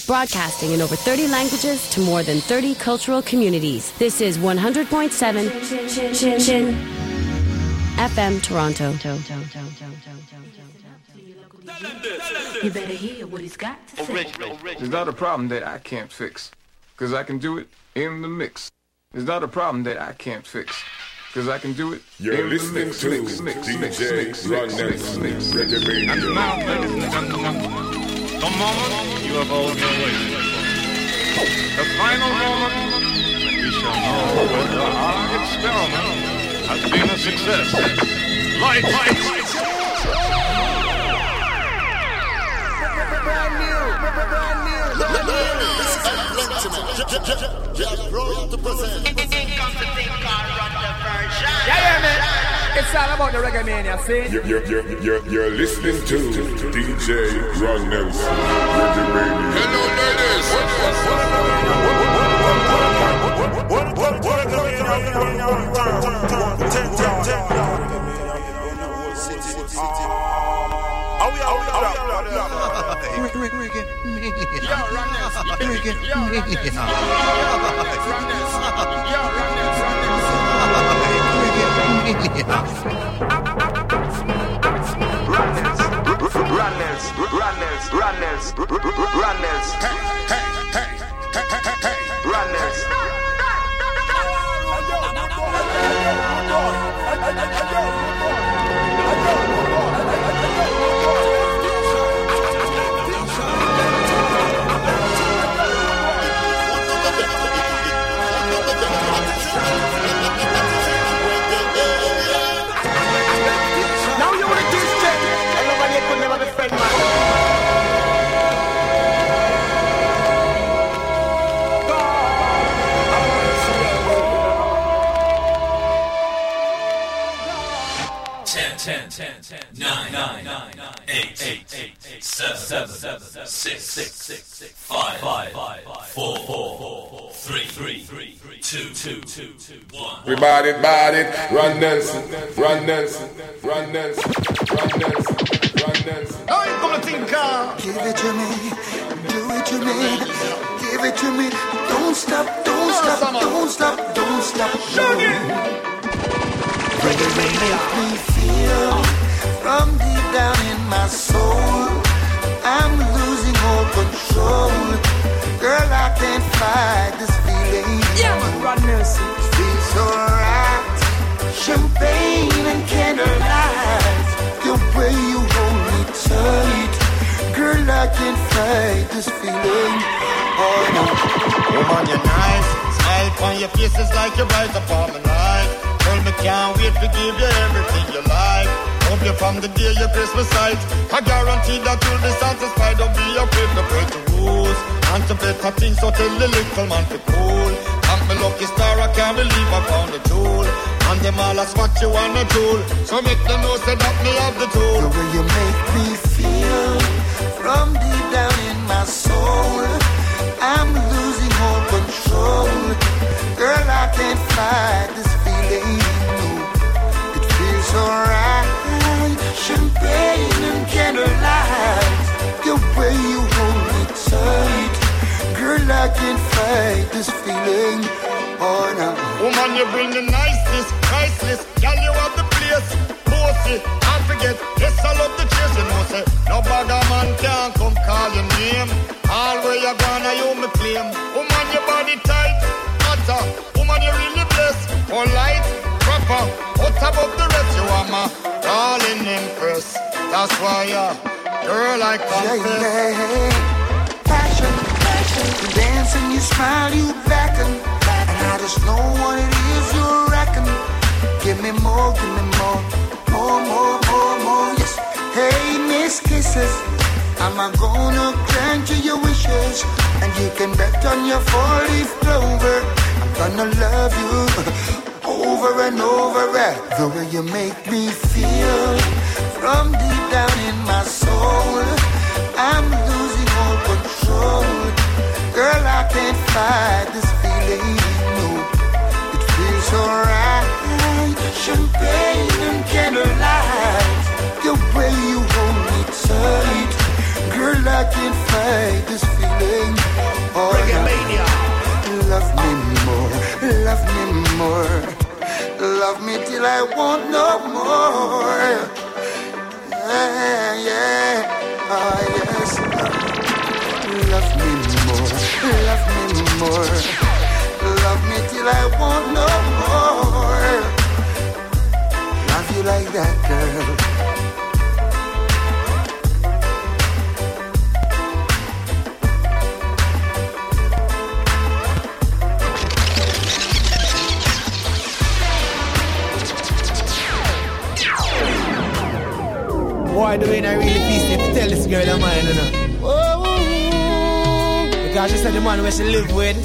Broadcasting in over 30 languages to more than 30 cultural communities. This is 100.7 FM Toronto. You better hear what he's got to say. It's not a problem that I can't fix, because I can do it in the mix. It's not a problem that I can't fix, because I can do it You're in the listening mix. to DJ Runnels, Reggae Radio. And now, ladies and gentlemen, the moment you have all been waiting for. The final moment when we shall know whether our experiment has been a success. Lights! Brand new. Yeah, man. It's all about the Reggae Mania, see? You're listening to DJ Runnels, Reggae Radio. Hello, ladies. Runnels. Now you want to do this, and nobody could never be friend, man. Everybody, run Nelson. Now you come to think, Give it to me, do it to me, give it to me. Don't stop. Reggae make me feel from deep down in my soul. I'm losing all control. Girl, I can't fight this feeling. Yeah, man, Runnels. Feels so right. Champagne and candlelight. The way you hold me tight. Girl, I can't fight this feeling. Oh no. Woman, you're nice. Smile on your face is like you're right upon my life. Girl, me can't wait to give you everything you like. Hope you from the day your Christmas sight. I guarantee that you'll be satisfied. Don't be afraid to break the rules. And to better things, so tell the little man to cool. I'm my lucky star, I can't believe I found a tool. And them all ask what you wanna do. So make them know say that me have the tool. The way you make me feel from deep down in my soul. I'm losing all control. Girl, I can't fight this feeling. No, it feels alright. Champagne and candlelight. The way you hold me tight. Girl, I can't fight this feeling. Oh no. Woman, you bring the niceness, priceless. Girl, you have the place. Bossy, I forget. Yes, I love the chase, you know, say. No bagger man can't come call your name. All where you gonna, you me claim. Woman, your body tight, hotter. Woman, you really blessed. Polite, proper. Out above the rest, you are my darling empress. That's why, girl, I confess. Yeah. Passion. You dance and you smile, you beckon. And I just know what it is you reckon. Give me more. More, yes. Hey, Miss Kisses, I'm gonna grant you your wishes. And you can bet on your 4-leaf clover. I'm gonna love you over and over. The way you make me feel from deep down in my soul. I'm losing all control. Girl, I can't fight this feeling. No, it feels alright. Champagne and candlelight. The way you hold me tight. Girl, I can't fight this feeling. I want no more. Yeah, oh yes. Love me more, love me more. Love me till I want no more. Love you like that, girl. Boy, the way I really pleased to tell this girl of mine, you know. Oh, because she said the man where she live with.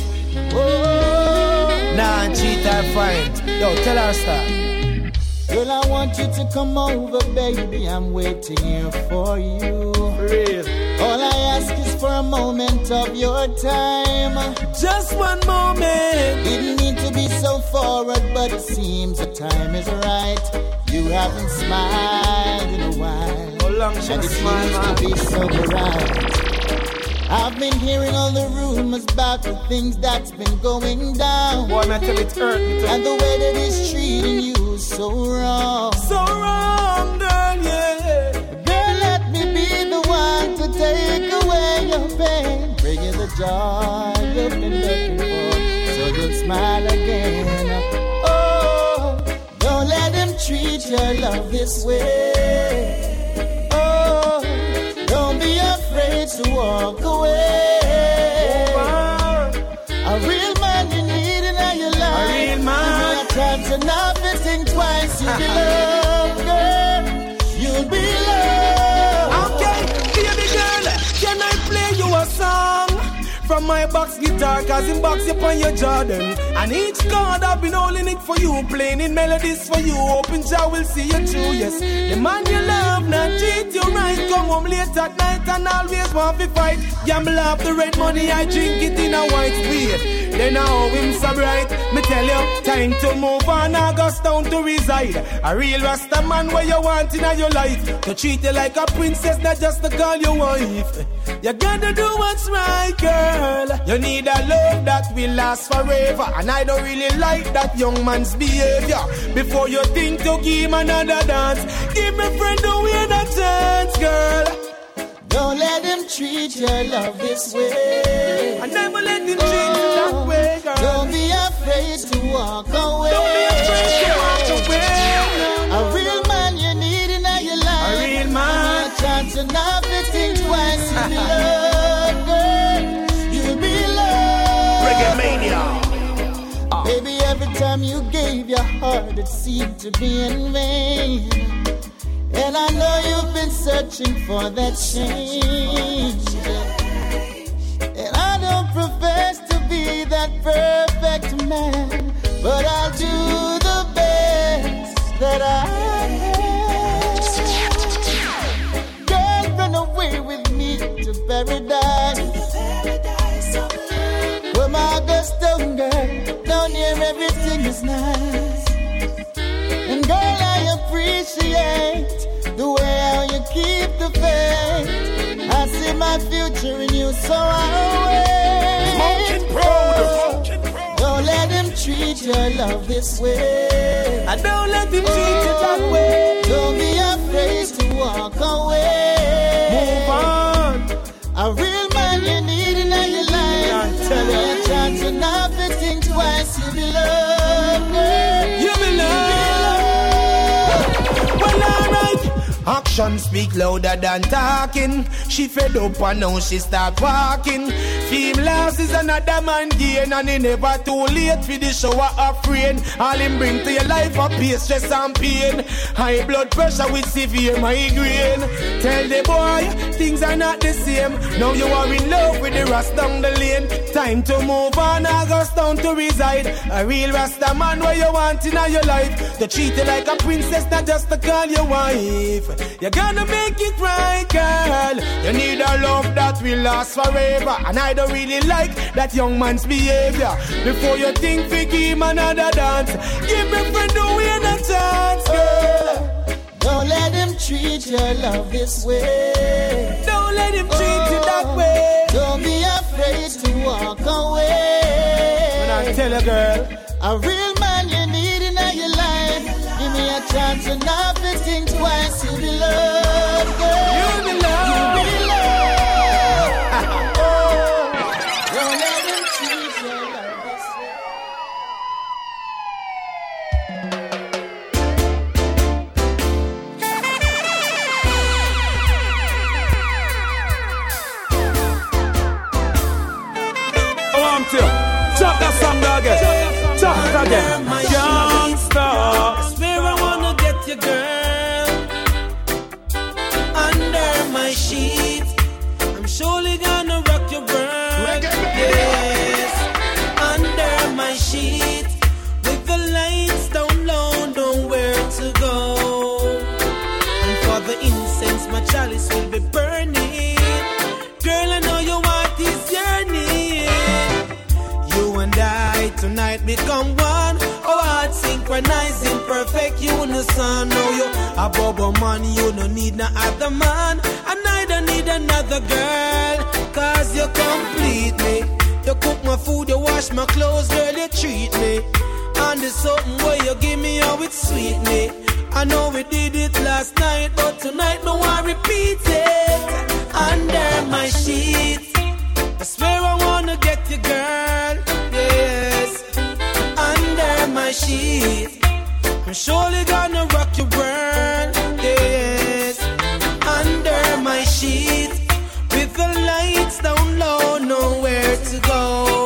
Nah, cheat or find. Yo, tell her stop. Girl, I want you to come over, baby. I'm waiting here for you. For real. All I ask is for a moment of your time. Just one moment. Didn't mean to be so forward, but it seems the time is right. You haven't smiled in a while. How long should and it smile, seems to be so bright. I've been hearing all the rumors about the things that's been going down. Boy, I tell it hurt me too. And the way that it's treating you is so wrong. So wrong, girl, yeah. Girl, let me be the one to take away your pain. Bring you the joy you've been looking for, so you'll smile again. Oh, don't let him treat your love this way. Oh, don't be afraid to walk away. A real man you need in your life. A real man. Give me a chance to not think twice. You'll be loved, girl. You'll be loved. Okay, baby girl, can I play you a song? From my box guitar, cause in box you on your Jordan. And each chord I've been holding it for you, playing in melodies for you. Hoping Jah will see you through, yes. The man you love, not treat you right. Come home late at night and always want to fight. Gamble up the red money, I drink it in a white spade. Then I owe him so bright. Me tell you, time to move on, August down to reside. A real Rasta man where you want in your life. To treat you like a princess, not just to call you wife. You gotta do what's right, girl. You need a love that will last forever. And I don't really like that young man's behavior. Before you think to give him another dance, give me friend the way that chance, girl. Don't let him treat your love this way. I never let him treat you that way, girl. Don't be afraid to walk away. Don't be afraid to walk away. A real man you need in your life. A real man. A chance to not think twice. You'll be loved, girl. You'll be loved. Reggae Mania. Baby, every time you gave your heart, it seemed to be in vain. And I know you've been searching for that change. And I don't profess to be that perfect man, but I'll do the best that I can. Girl, run away with me to paradise. Where my girl's down, girl, down here everything is nice. And girl, I appreciate the way how you keep the faith. I see my future in you, so I'll wait. Don't let him treat your love this way. I don't let him treat you that way. Don't be afraid to walk away. Move on. A real man you need in your life. Tell me a chance to not think twice. You be loved, girl. You be loved. Well, alright. Action speak louder than talking. She fed up and now she start walking. Fame loss is another man gain, and it never too late for the shower of rain. All him bring to your life a pain, stress and pain. High blood pressure with severe migraine. Tell the boy things are not the same. Now you are in love with the Rasta down the lane. Time to move on, August down to reside. A real Rasta man where you want in your life. To treat you like a princess, not just to call you wife. You're gonna make it right, girl. You need a love that will last forever. And I don't really like that young man's behavior. Before you think we give him another dance, give me friend the way a chance, girl. Don't let him treat your love this way. Don't let him treat you that way. Don't be afraid to walk away. When I tell a girl, a real man you need in your life. Give me a chance enough to think twice. You be loved, girl. You be loved. You be loved. Don't let them choose your love this way. Chop that song again. Chop it again. Youngster. I swear I wanna get you, girl. Under my sheet, I'm surely gonna rock your world. Yes. Under my sheet, with the lights down low, nowhere to go. And for the incense, my chalice will be burning. Girl, I know your heart is yearning. You and I tonight become one. Our hearts synchronized in perfect unison. Know you a bubble man, you no need no other man. And I don't need another girl, cause you complete me. You cook my food, you wash my clothes, girl, you treat me. And there's something where you give me, how it sweet me. I know we did it last night, but tonight no one repeat it. Under my sheet, I swear I wanna get you, girl. Yes, under my sheet, I'm surely gonna rock your world. Yes, under my sheet, with the lights down low, nowhere to go.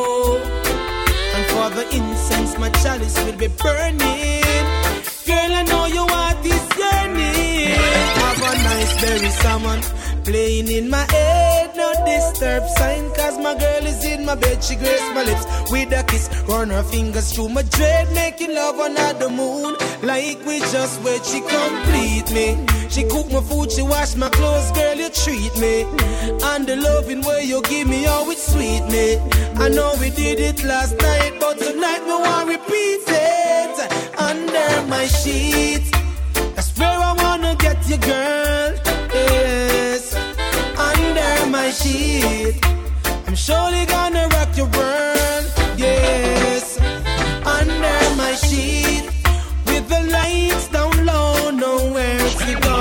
And for the incense, my chalice will be burning. Girl, I know your heart is yearning. Have a nice berry salmon playing in my head, no disturb sign, cause my girl is in my bed. She graced my lips with a kiss, run her fingers through my dread, making love under the moon, like we just wed. She complete me. She cook my food, she wash my clothes, girl, you treat me. And the loving way you give me, oh, it's sweet me. I know we did it last night, but tonight no one repeat it. Under my sheet, I swear I wanna get you, girl. Yes, under my sheet, I'm surely gonna rock your world. Yes, under my sheet, with the lights down low, nowhere to go.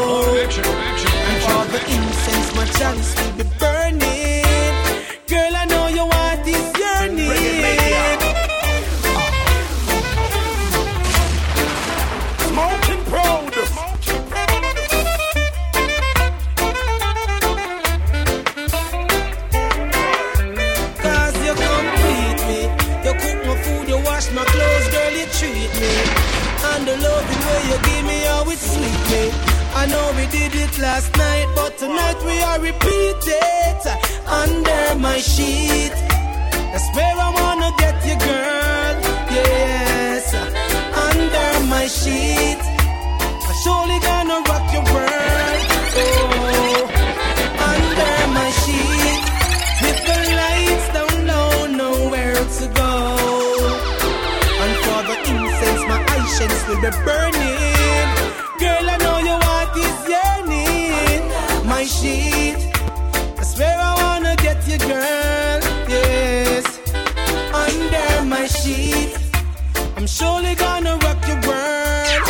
And for the incense, my chalice will be burning. Girl, I know your heart is yearning. Smoking proud. My clothes, girl, you treat me. And the loving way you give me, how it sweet me. I know we did it last night, but tonight we are repeat it. Under my sheet, that's where I wanna get you, girl. Yes, under my sheet, I'm surely gonna rock your world. Oh, under my sheet, with the lights down low, nowhere to go. For the incense, my eyes will be burning. Girl, I know your heart is yearning. My sheet, that's where I wanna get you, girl. Yes, under my sheet, I'm surely gonna rock your world.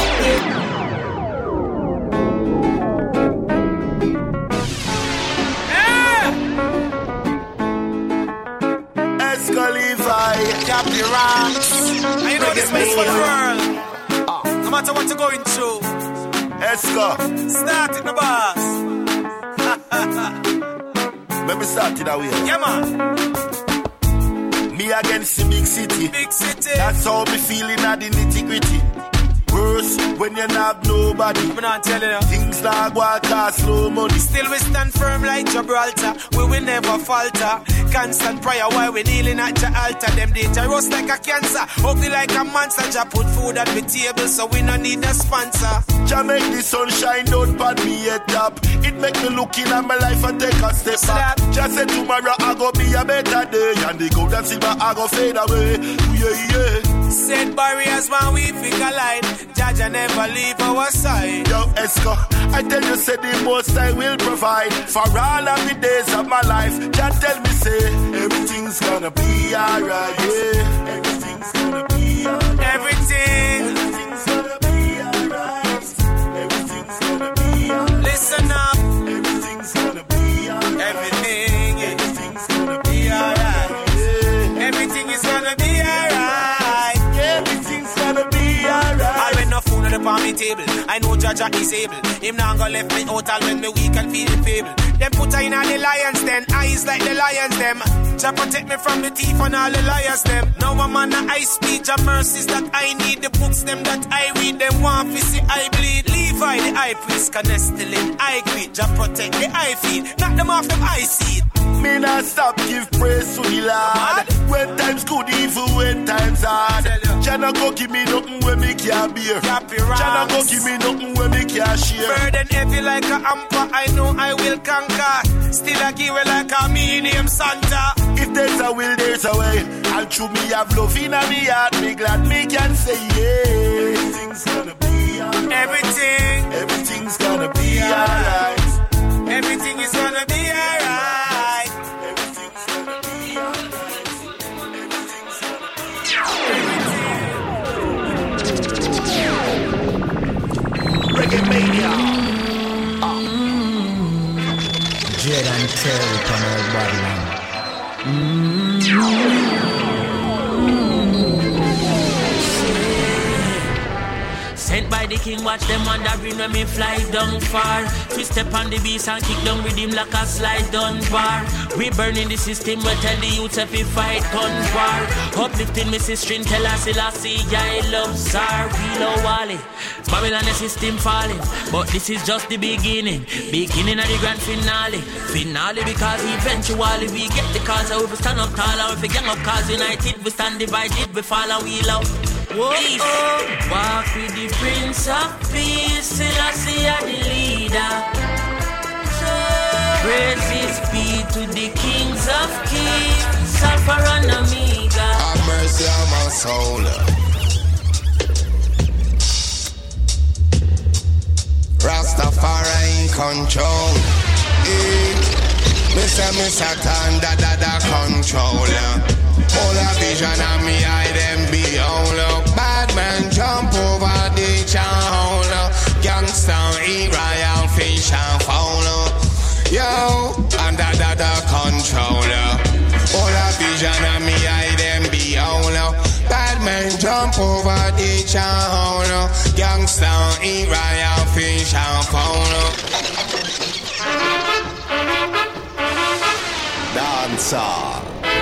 Escalify, Captain Rocks. I know this place for the world. No matter what you're going through. Esco. Start it, the boss. Let me start it that way. Yeah, man. Me against the big city. Big city. That's how me feeling at the nitty gritty. Worse when you not have nobody. I'm not telling you. Things like what cost slow money. Still we stand firm like Gibraltar. We will never falter. Constant prayer while we kneeling at your altar. Them dangerous like a cancer. Ugly like a monster. Jah put food at the table so we no need a sponsor. Jah make the sunshine don't pan me head top. It make me look in at my life and take a step back. Jah said tomorrow I go be a better day. And the gold and silver I go fade away. Yeah, yeah. Set barriers when we figure light. Jah never leave our side. Yo, Esco, I tell you, say the most I will provide for all of the days of my life. Jah tell me, say everything's gonna be alright. Yeah, everything's gonna be alright. Everything's gonna be alright. the table. I know Jaja is able. Him now gonna left me out all when me weak and feeling feeble. Them put I in all the lions, then eyes like the lions, them. Jah protect me from the thief and all the liars, them. Now I'm on the high speed, Jah mercies that I need. The books them that I read, them want to see I bleed. Levi the high priest, Canestelin, I greet. Jah protect the eye feed, knock them off them eye seed. Me not stop give praise to the Lord. When times good, even when times hard. Jah not go give me nothing when me can't bear. Jah not go give me nothing when me can't share. Burden heavy like a hamper, I know I will conquer. Still I give it like a me name Santa. If there's a will, there's a way. And through me have love in me heart. Me glad me can say yeah. Everything's gonna be alright. Everything's gonna be alright. Everything is gonna be alright. Everything's gonna be alright. Reggae Mania. Jed and Terry from our Babylon. Sent by the king, watch them wandering when me fly down far. We step on the beast and kick down with him like a slide down bar. We burning the system, we tell the youths if we fight gun war. Uplifting me sister, tell us I see I love Tsar. We love Wally, Babylon the system falling. But this is just the beginning, beginning of the grand finale. Finale because eventually we get the cause. So if we stand up tall and if we gang up cause united, we stand divided, we fall and we love. Whoa, walk with the Prince of Peace, Selassie are the leader. Praises be to the kings of kings, Alpha and Omega. Have mercy on my soul. Rastafari in control. Mr. Tanda controller. All a vision of me, I them be all up. Bad man jump over the channel. Gangsta eat royal fish and follow. Yo, under the controller. All a vision of me, I them be all up. Bad man jump over the channel. Gangsta eat royal fish and follow. Dancer.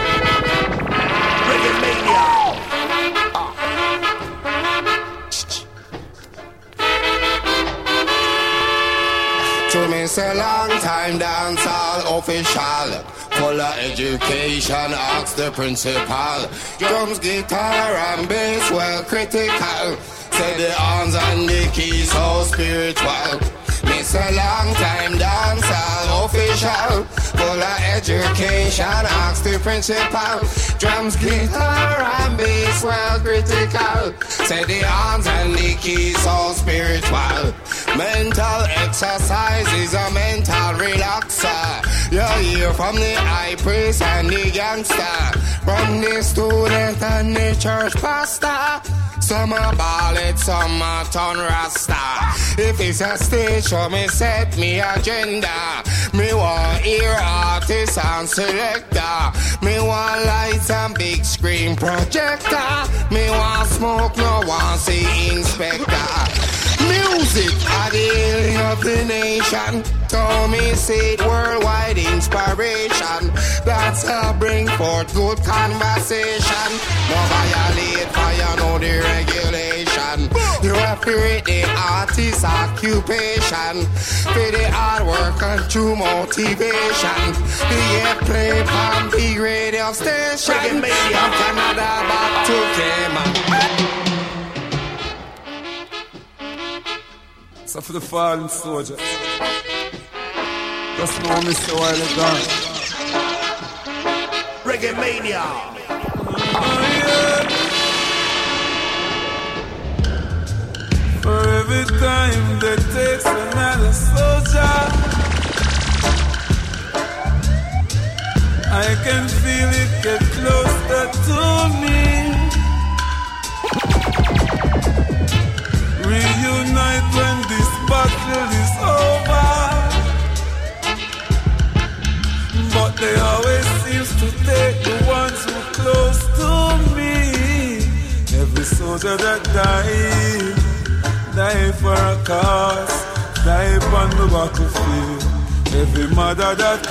To me say long time dancehall official, full of education, ask the principal. Drums, guitar and bass well critical. Say the horns and the keys so spiritual. Me say long time dancehall official, full of education, ask the principal. Drums, guitar and bass well critical. Say the horns and the keys so spiritual. Mental exercise is a mental relaxer. You hear from the high priest and the gangster, from the student and the church pastor. Some are ballad, some are turn rasta. If it's a stage show, me set me agenda. Me want hear artists and selector. Me want lights and big screen projector. Me want smoke, no one see inspector. Music are the healing of the nation. So me see it worldwide inspiration. That's how bring forth good conversation. No violate fire, no the regulation. You have to read the artist's occupation. For the hard work and true motivation. The play from the radio station. From Canada back to Cayman. So for the fallen soldier, just know me so while it's gone. Reggae Mania. For every time that takes another soldier, I can feel it get closer to me. Reunite when this battle is over. But they always seems to take the ones who close to me. Every soldier that died for cause, die upon the battlefield. Every mother that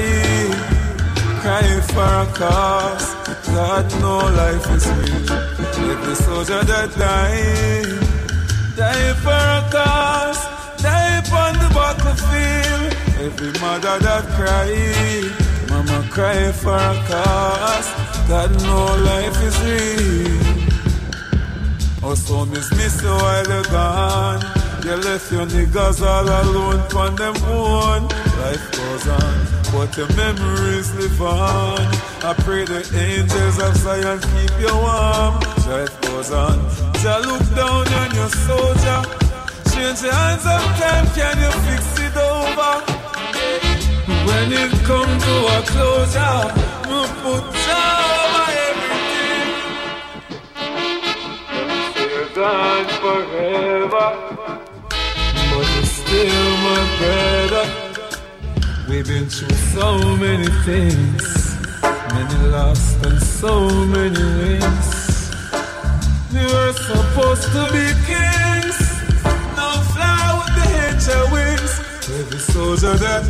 cry for a cause, God know life is real. Every soldier that die for a cause, die upon the battlefield. Every mother that mama cry for a cause, God know life is real. Oh, so miss you while you're gone. You left your niggas all alone on them own. Life goes on, but your memories live on. I pray the angels of Zion keep you warm. Life goes on. Just look down on your soldier. Change your hands of time, can you fix it over? When it comes to a closure, you put over everything. You're gone forever, but you're still my brother. We've been through so many things, many lost and so many wins. We were supposed to be kings, now fly with the angel wings. Every soldier that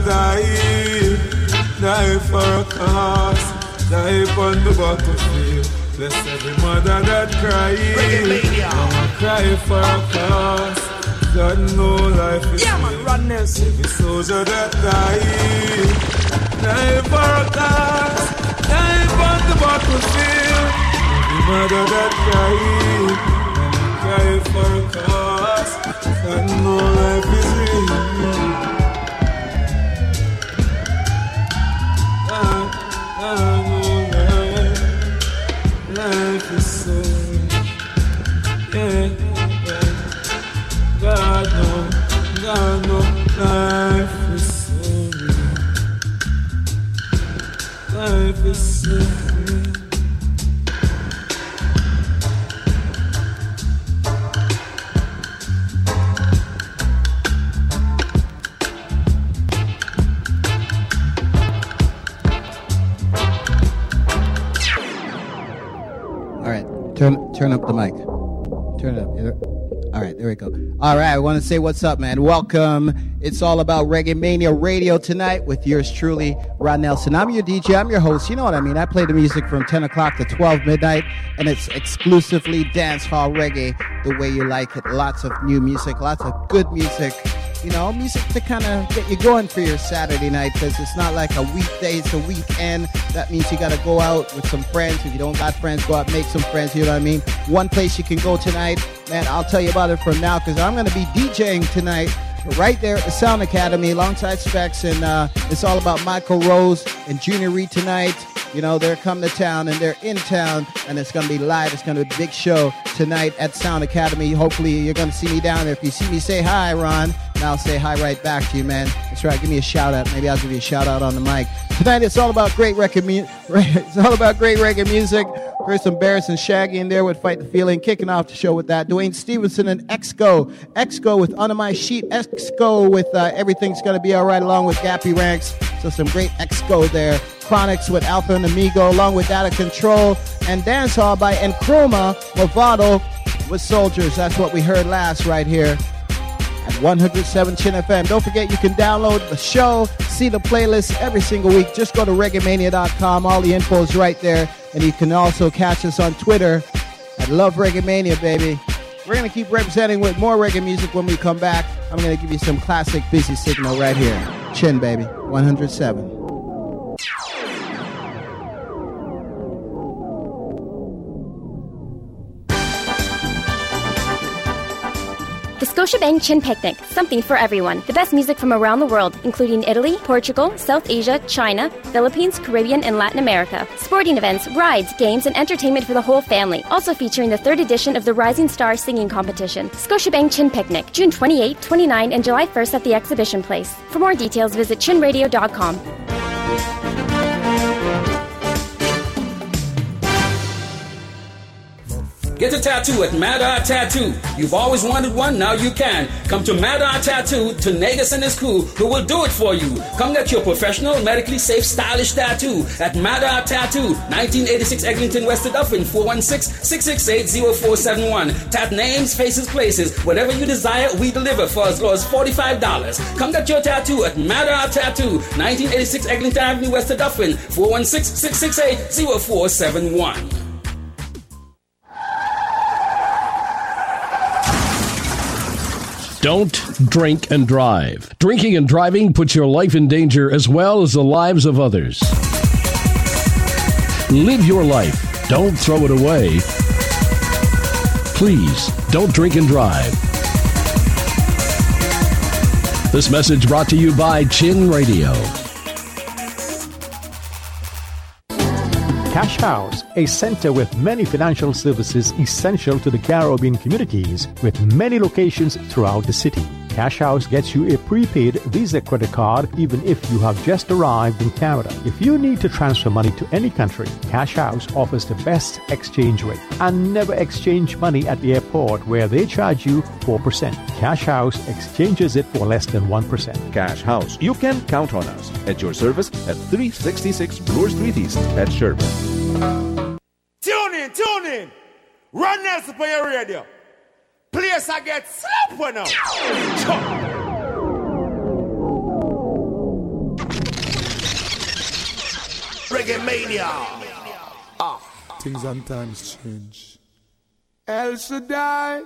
die for a cause, die upon the battlefield. Bless every mother that cry for a cause. God know life is real. Every soldier that die for a cause, die upon the battlefield. Every mother that cry for a cause, God know life is real. Life is so real. God know, life is so real. Life is so real. All right, turn up the mic. Turn it up. All right, there we go. All right, I want to say what's up, man. Welcome. It's all about Reggae Mania Radio tonight with yours truly, Ron Nelson. I'm your DJ. I'm your host. You know what I mean. I play the music from 10 o'clock to 12 midnight, and it's exclusively dance hall reggae the way you like it. Lots of new music, lots of good music. You know, music to kind of get you going for your Saturday night, because it's not like a weekday, it's a weekend. That means you got to go out with some friends. If you don't got friends, go out and make some friends, you know what I mean? One place you can go tonight, man, I'll tell you about it from now, because I'm going to be DJing tonight right there at the Sound Academy alongside Specs, and it's all about Michael Rose and Junior Reed tonight. You know, they're coming to town, and they're in town, and it's going to be live. It's going to be a big show tonight at Sound Academy. Hopefully, you're going to see me down there. If you see me, say hi, Ron, and I'll say hi right back to you, man. That's right. Give me a shout-out. Maybe I'll give you a shout-out on the mic. Tonight, it's all about great reggae music. Here's some Barris and Shaggy in there with Fight the Feeling. Kicking off the show with that. Dwayne Stevenson and Exco. Exco with Under My Sheet. Exco with Everything's Gonna Be Alright, along with Gappy Ranks. So some great Exco there. Chronics with Alpha and Amigo, along with Out of Control. And Dancehall by Nkrumah Movado with Soldiers. That's what we heard last right here at 107 Chin FM. Don't forget, you can download the show, see the playlist every single week. Just go to reggaemania.com. All the info is right there. And you can also catch us on Twitter at Love Reggae Mania, baby. We're going to keep representing with more reggae music when we come back. I'm going to give you some classic Busy Signal right here. Chin, baby. 107. The Scotiabank Chin Picnic, something for everyone. The best music from around the world, including Italy, Portugal, South Asia, China, Philippines, Caribbean, and Latin America. Sporting events, rides, games, and entertainment for the whole family. Also featuring the 3rd edition of the Rising Star Singing Competition. Scotiabank Chin Picnic, June 28, 29, and July 1st at the Exhibition Place. For more details, visit chinradio.com. Get a tattoo at Mad Art Tattoo. You've always wanted one, now you can. Come to Mad Art Tattoo to Negus and his crew, who will do it for you. Come get your professional, medically safe, stylish tattoo at Mad Art Tattoo, 1986 Eglinton, West of Dublin, 416-668-0471. Tat names, faces, places. Whatever you desire, we deliver for as low as $45. Come get your tattoo at Mad Art Tattoo, 1986 Eglinton Avenue, West of Dublin, 416-668-0471. Don't drink and drive. Drinking and driving puts your life in danger as well as the lives of others. Live your life. Don't throw it away. Please, don't drink and drive. This message brought to you by Chin Radio. Cash House, a center with many financial services essential to the Caribbean communities, with many locations throughout the city. Cash House gets you a prepaid Visa credit card even if you have just arrived in Canada. If you need to transfer money to any country, Cash House offers the best exchange rate. And never exchange money at the airport where they charge you 4%. Cash House exchanges it for less than 1%. Cash House. You can count on us. At your service at 366 Bloor Street East at Sherbourne. Tune in. Run Nelson for your radio. Place I get super now. Reggae Mania. Things and times change. El Shaddai,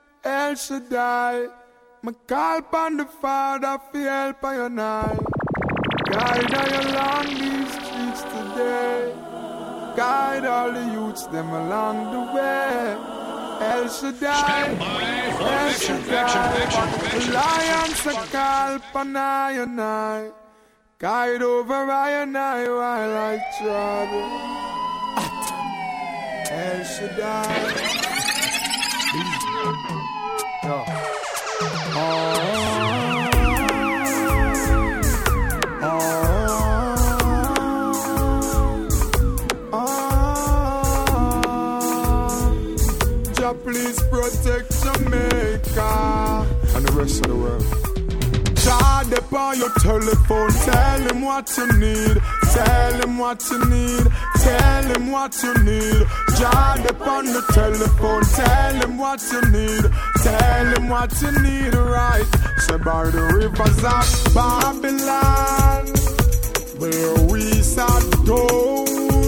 my call upon the Father for help on your night. Guide all along these streets today. Guide all the youths them along the way. El Shaddai, El Shaddai, Alliance a call upon I and I. Guide over I and I while I travel. El Shaddai. Please protect Jamaica and the rest of the world. Charge upon your telephone, tell him what you need. Tell him what you need. Tell him what you need. Charge upon the telephone, tell him what you need. Tell him what you need, right? So by the rivers of Babylon, where we sat down,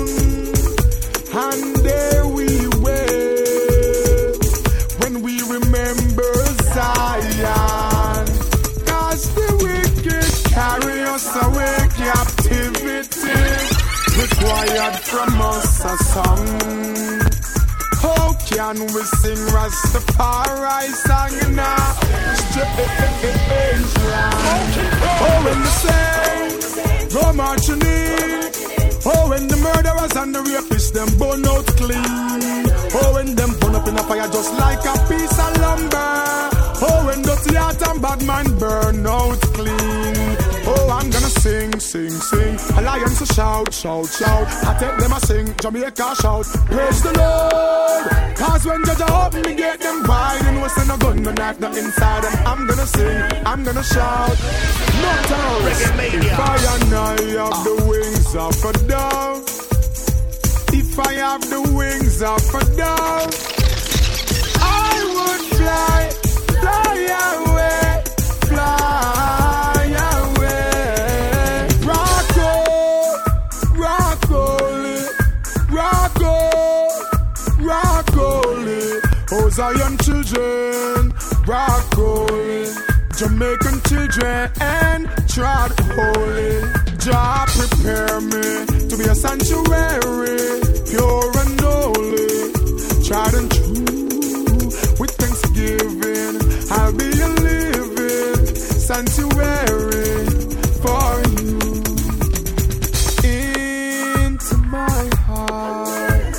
and there we wait. When we remember Zion, cause the wicked carry us away. Captivity required from us a song. How can we sing Rastafari song now? Strange land. Oh, when the saints go marching in. Oh, when the murderers and the rapists them burn out clean. Oh, when them burn up in a fire just like a piece of lumber. Oh, when dirty heart and bad man burn out clean. Oh, I'm gonna sing, sing, sing. Alliance a shout, shout, shout. I take them a sing, Jamaica shout. Praise the Lord. Cause when Judge open the gate, them wide. And what's in a gun, no knife, no inside them. I'm gonna sing, I'm gonna shout. No terrorists. If I and I have the wings of a dove. If I have the wings of a dove, I would fly, fly away, fly away. Rock on, rock only, rock on, rock only. Oh, Zion children, rock only. Jamaican children and trod holy. Jah prepare me to be a sanctuary, pure and holy, tried and true. With thanksgiving, I'll be a living sanctuary for you. Into my heart,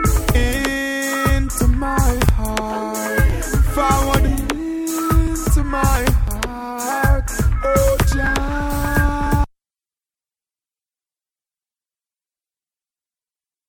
into my heart, forward into my heart, oh Jah.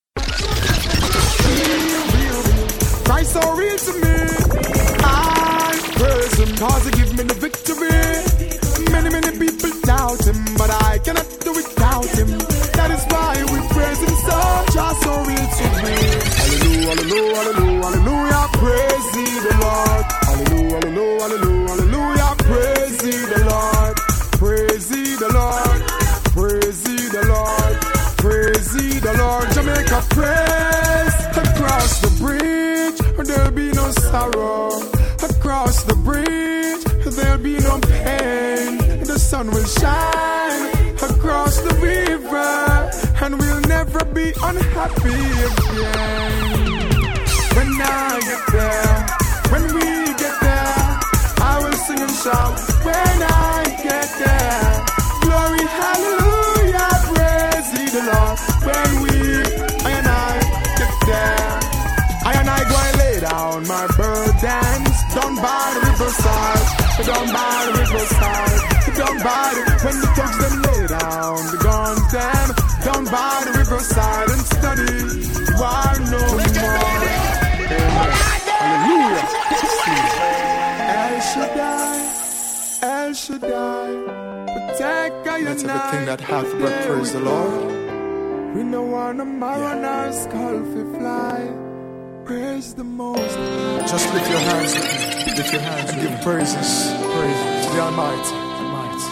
He's so real to me. I praise him cause he give me the victory. Many people doubt him, but I cannot do without him. That is why we praise him so. Just so real to me. Hallelujah, hallelujah, hallelujah, hallelujah. Praise ye the Lord. Hallelujah, hallelujah, hallelujah, hallelujah. Praise ye the Lord. Praise ye the Lord. Praise ye the Lord. Praise ye the Lord. Jamaica praise. Across the bridge, there'll be no sorrow. Across the bridge, there'll be no pain. The sun will shine across the river, and we'll never be unhappy again. When I get there, when we get there, I will sing and shout. When I get there, glory, hallelujah, praise ye the Lord. When I get there, I go and lay down my burdens down by the riverside, down by the riverside, down by the, when the thugs them lay down the guns them, down by the riverside and study why no more. Hallelujah. El Shaddai, El Shaddai, protect I. Let everything that hath breath praise the Lord. We no want a man on our skull fi fly. Praise the most. Just lift your hands, lift your hands and give praises, praises to the Almighty, Almighty.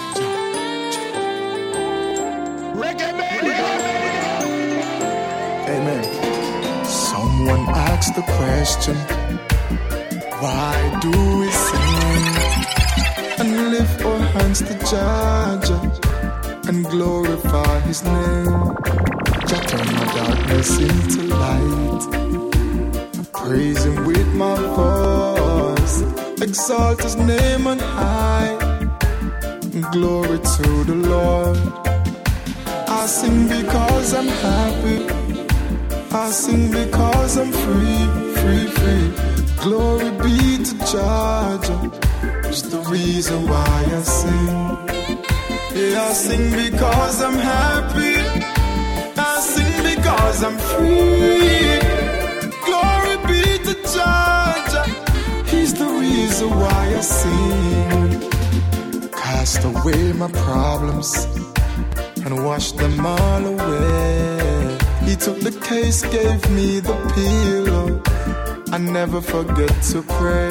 Amen. Someone asked the question, why do we sing and lift our hands to Jah and glorify His name? Jah turn my darkness into light. Praise Him with my voice, exalt His name on high. Glory to the Lord. I sing because I'm happy. I sing because I'm free, free, free. Glory be to Jah. It's the reason why I sing. Yeah, I sing because I'm happy. I sing because I'm free. Glory be to Jah. He's the reason why I sing. Cast away my problems and wash them all away. He took the case, gave me the pillow. I never forget to pray.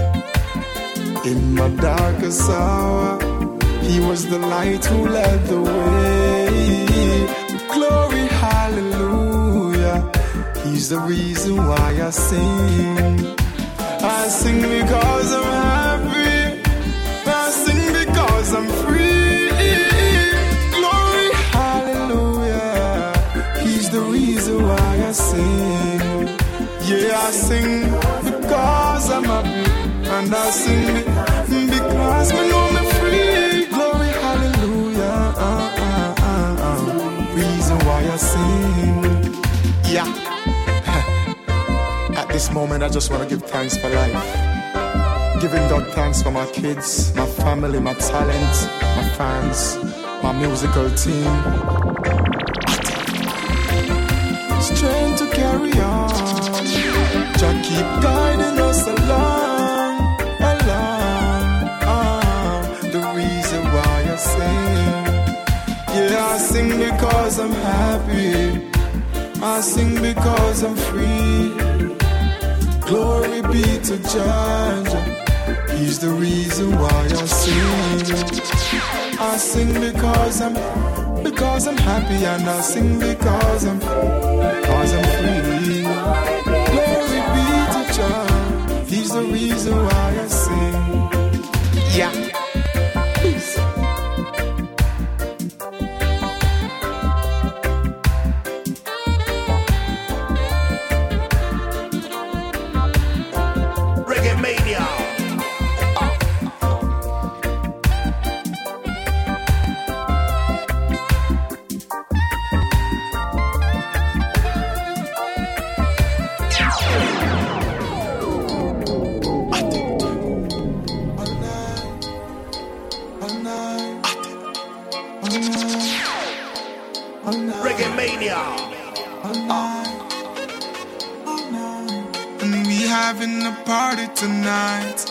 In my darkest hour, He was the light who led the way. Glory, hallelujah. He's the reason why I sing. I sing because I'm happy. I sing because I'm free. Glory, hallelujah. He's the reason why I sing. Yeah, I sing because I'm happy. And I sing because we know me free. Glory, hallelujah. Reason why I sing. Yeah. At this moment, I just want to give thanks for life. Giving God thanks for my kids, my family, my talent, my fans, my musical team. Strength to carry on. Jah keep guiding us along. The reason why I sing. Yeah, I sing because I'm happy. I sing because I'm free. Glory be to Jah. He's the reason why I sing. I sing because I'm happy, and I sing because I'm free. Glory be to Jah. He's the reason why I sing. Yeah. having a party tonight.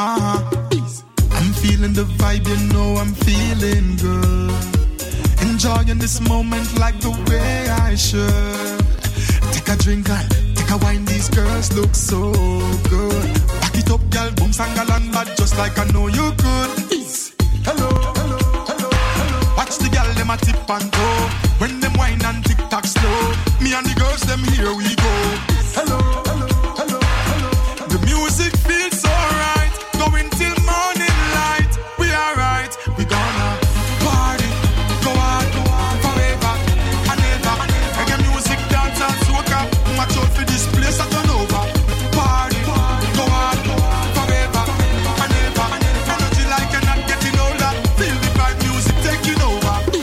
I'm feeling the vibe, you know I'm feeling good. Enjoying this moment like the way I should. Take a drink and take a wine, these girls look so good. Back it up, girl, boom, sangal and bad, just like I know you could. Hello, hello, hello, hello. Watch the girl, them a tip and go. When them wine and tick-tock slow, me and the girls, them here we go. Hello, hello, hello, hello. The music feels so right, going till morning light. We are right, we gonna party, go out, forever and ever. Reggae music, dance and soca, watch out for this place I turn over. Party, go out, forever and ever. Energy like you're not getting older, feel the vibe, music taking over.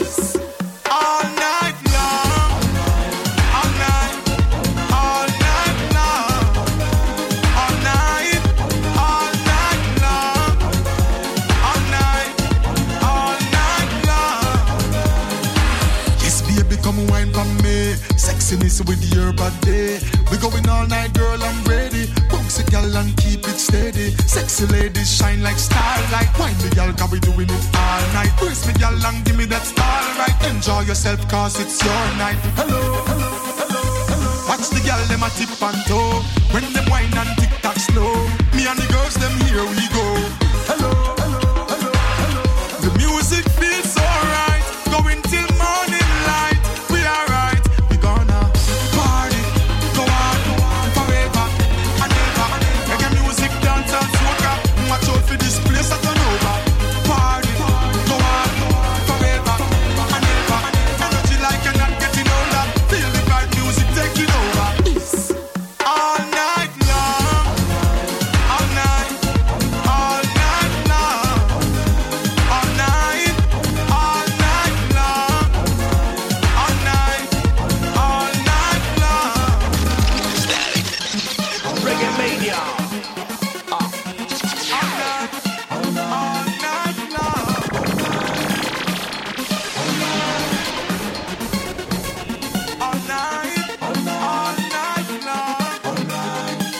All night long, all night, all night long, all night, all night long, all night, all night long. Yes, baby, come wine for me. Sexiness with your body. We going all night, girl, I'm ready. Bounce it, girl, and keep it steady. Sexy ladies shine like starlight. Wine the girl, cause we doing it all night. Brace me, girl, and give me that starlight. Enjoy yourself, cause it's your night. Hello, hello, hello, hello. Watch the girl, them a tip and toe. When them wine and tick-tock slow, me and the girls, them here we go. Hello, hello, hello, hello. The music feels so right, going till morning light. We are right, we gonna party, go out, forever and ever. Reggae music, dance and soca, watch out for this place I turn over. Party, go out, forever and ever. Energy like you're not getting older, feel the vibe, music taking over. All night long, all night, all night long, all night, all night long, all night, all night long. Reggae Mania. All night long. All night, all night long.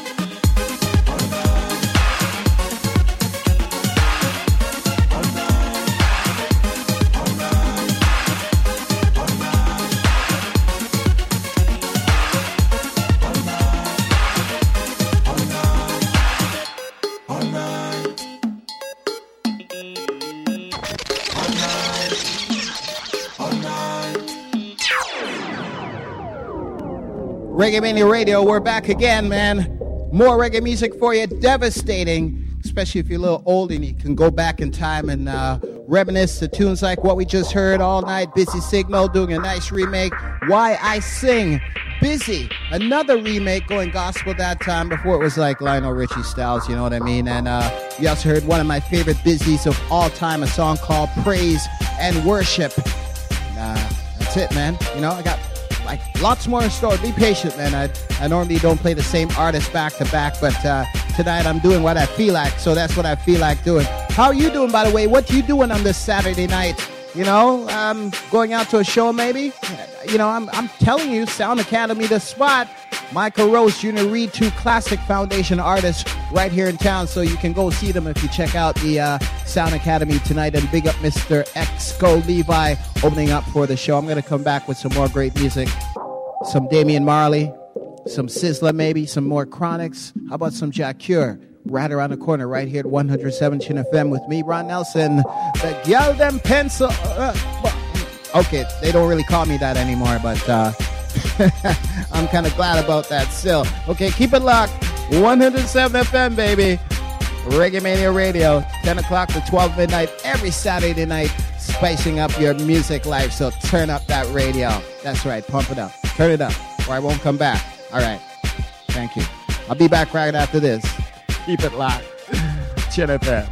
Reggae Mania Radio, we're back again, man. More reggae music for you, devastating, especially if you're a little old and you can go back in time and reminisce to tunes like what we just heard all night. Busy Signal doing a nice remake. Why I Sing, Busy, another remake going gospel that time before it was like Lionel Richie styles, you know what I mean? And you also heard one of my favorite busies of all time, a song called Praise and Worship. That's it, man. You know, I got like lots more in store. Be patient, man. I normally don't play the same artist back to back, but tonight I'm doing what I feel like, so that's what I feel like doing. How are you doing, by the way? What you doing on this Saturday night? You know, going out to a show maybe? You know, I'm telling you, Sound Academy the spot. Michael Rose, Junior Reed, two classic foundation artists right here in town, so you can go see them if you check out the Sound Academy tonight. And big up Mr. Exco Levi opening up for the show. I'm going to come back with some more great music. Some Damian Marley, some Sizzla maybe, some more Chronics. How about some Jack Cure? Right around the corner, right here at 117 FM with me, Ron Nelson. The Gyal Dem Pencil. Okay, they don't really call me that anymore, but I'm kind of glad about that still. Okay, keep it locked. 107 FM, baby. Reggae Mania Radio, 10 o'clock to 12 midnight every Saturday night, spicing up your music life. So turn up that radio. That's right, pump it up. Turn it up, or I won't come back. All right, thank you. I'll be back right after this. Keep it locked. Chin FM.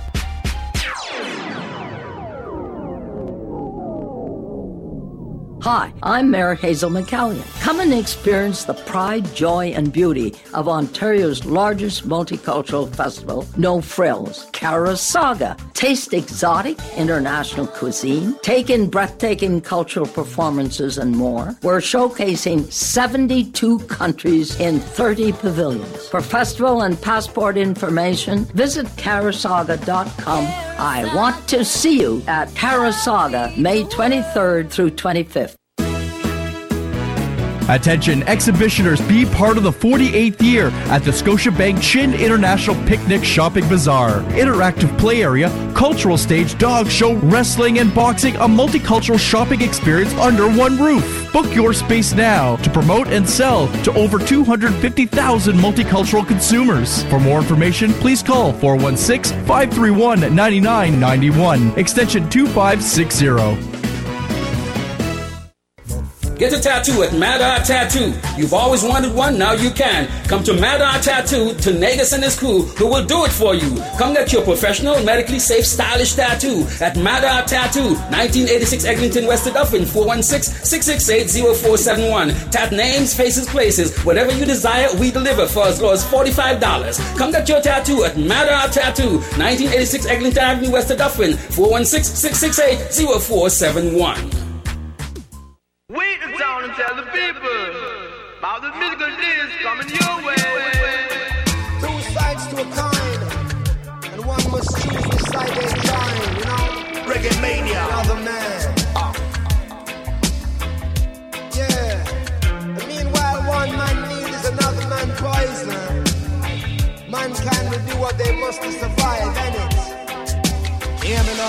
Hi, I'm Mayor Hazel McCallion. Come and experience the pride, joy, and beauty of Ontario's largest multicultural festival, No Frills, Carasaga. Taste exotic international cuisine, take in breathtaking cultural performances, and more. We're showcasing 72 countries in 30 pavilions. For festival and passport information, visit carasaga.com. I want to see you at Carasaga, May 23rd through 25th. Attention exhibitioners, be part of the 48th year at the Scotiabank Chin International Picnic Shopping Bazaar. Interactive play area, cultural stage, dog show, wrestling and boxing, a multicultural shopping experience under one roof. Book your space now to promote and sell to over 250,000 multicultural consumers. For more information, please call 416-531-9991, extension 2560. Get a tattoo at Mad Art Tattoo. You've always wanted one, now you can. Come to Mad Art Tattoo to Negus and his crew, who will do it for you. Come get your professional, medically safe, stylish tattoo at Mad Art Tattoo, 1986 Eglinton, West of Dublin, 416-668-0471. Tat names, faces, places. Whatever you desire, we deliver for as low as $45. Come get your tattoo at Mad Art Tattoo, 1986 Eglinton Avenue, West of Dublin, 416-668-0471. Wait the town and tell the people about the musical days coming your way. Two sides to a coin, and one must choose which side they join, you know? Reggae Mania. Another man. Yeah. And meanwhile, one man needs another man poison. Mankind will do what they must to survive, innit? Hear me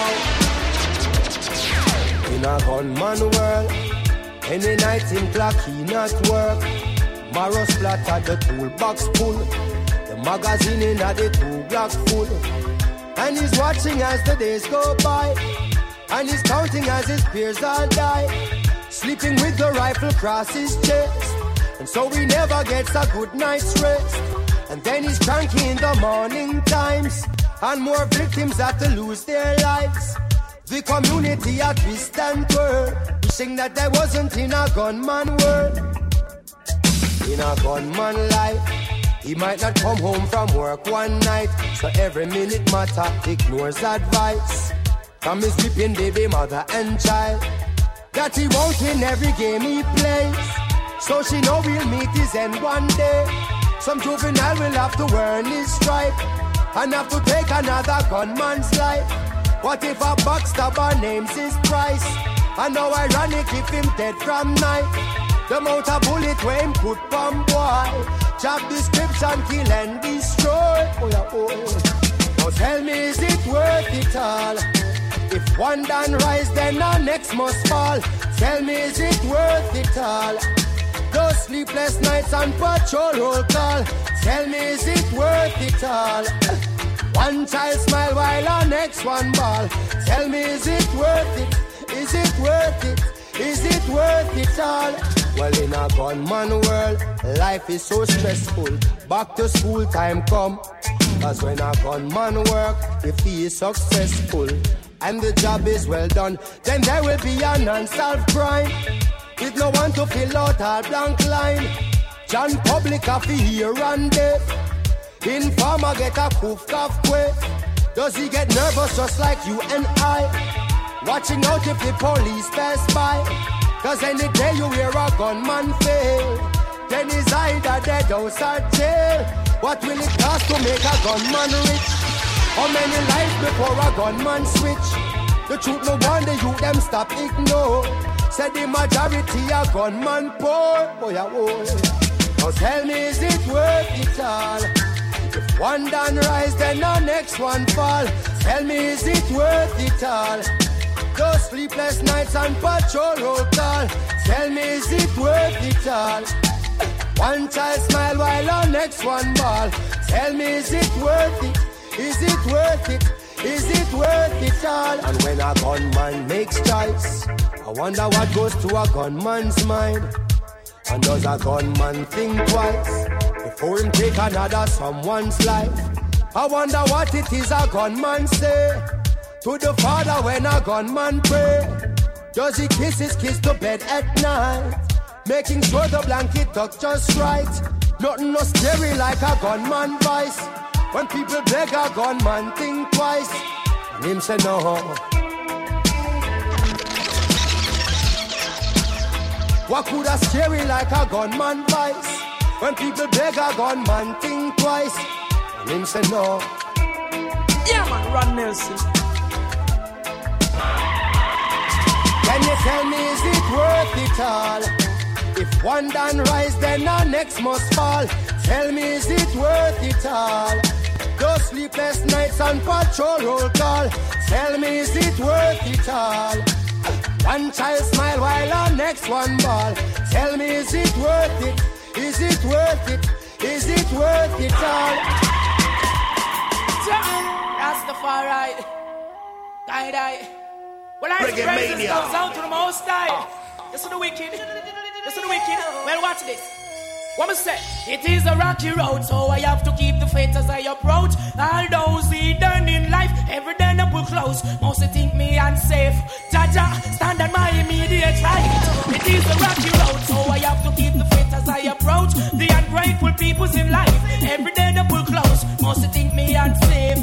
now. In a gunman world, any night in clock he not work. Marrow splattered, the toolbox full. The magazine in the 2 Glock full. And he's watching as the days go by. And he's counting as his peers all die. Sleeping with the rifle across his chest. And so he never gets a good night's rest. And then he's cranky in the morning times. And more victims have to lose their lives. The community at twist and twirl, wishing that there wasn't in a gunman world. In a gunman life, he might not come home from work one night, so every minute matter ignores advice from his weeping baby mother and child, that he won't win every game he plays. So she know he'll meet his end one day. Some juvenile will have to earn his stripe and have to take another gunman's life. What if a backstabber names his price? And how ironic if him dead from night. The amount of bullet where him put bomb boy. Job description, kill and destroy. Oh yeah, oh. Now tell me, is it worth it all? If one done rise, then the next must fall. Tell me, is it worth it all? Those sleepless nights and patrol roll call. Tell me, is it worth it all? One child smile while our next one ball. Tell me, is it worth it? Is it worth it? Is it worth it all? Well, in a gunman world, life is so stressful. Back to school time come. Cause when a gunman work, if he is successful and the job is well done, then there will be an unsolved crime. With no one to fill out our blank line. John Public have to hear and death. Informer get a poof cough quick. Does he get nervous just like you and I? Watching out if the police pass by. Cause any day you hear a gunman fail, then he's either dead or jail. What will it cost to make a gunman rich? How many lives before a gunman switch? The truth no wonder you them stop ignore. Said the majority a gunman poor. Oh yeah, oh. Now tell me, is it worth it all? If one done rise, then the next one fall. Tell me, is it worth it all? Those sleepless nights and patrol roll call. Tell me, is it worth it all? One child smile while our next one ball. Tell me, is it worth it? Is it worth it? Is it worth it all? And when a gunman makes choice, I wonder what goes to a gunman's mind. And does a gunman think twice before him take another someone's life? I wonder what it is a gunman say to the Father when a gunman pray. Does he kiss his kids to bed at night? making sure the blanket tuck just right. Nothing no scary like a gunman vice. When people beg a gunman, think twice. And him say no. What could a scary like a gunman vice? When people beg a gunman, think twice. And him say no. Yeah man, Ron Nelson. Can you tell me, is it worth it all? If one done rise, then our next must fall. Tell me, is it worth it all? Those sleepless nights on patrol roll call. Tell me, is it worth it all? One child smile while our next one ball. Tell me, is it worth it? Is it worth it? Is it worth it all? Rastafari, die. Well, I praises goes out to the Most High. This is the wicked. Well, watch this. What me say? It is a rocky road, so I have to keep the faith as I approach. All those hidden in life, every day I pull close. Most think me unsafe. Jaja, stand at my immediate right. It is a rocky road, so I have to keep the faith as I approach. The ungrateful peoples in life, every day I pull close. Most think me unsafe.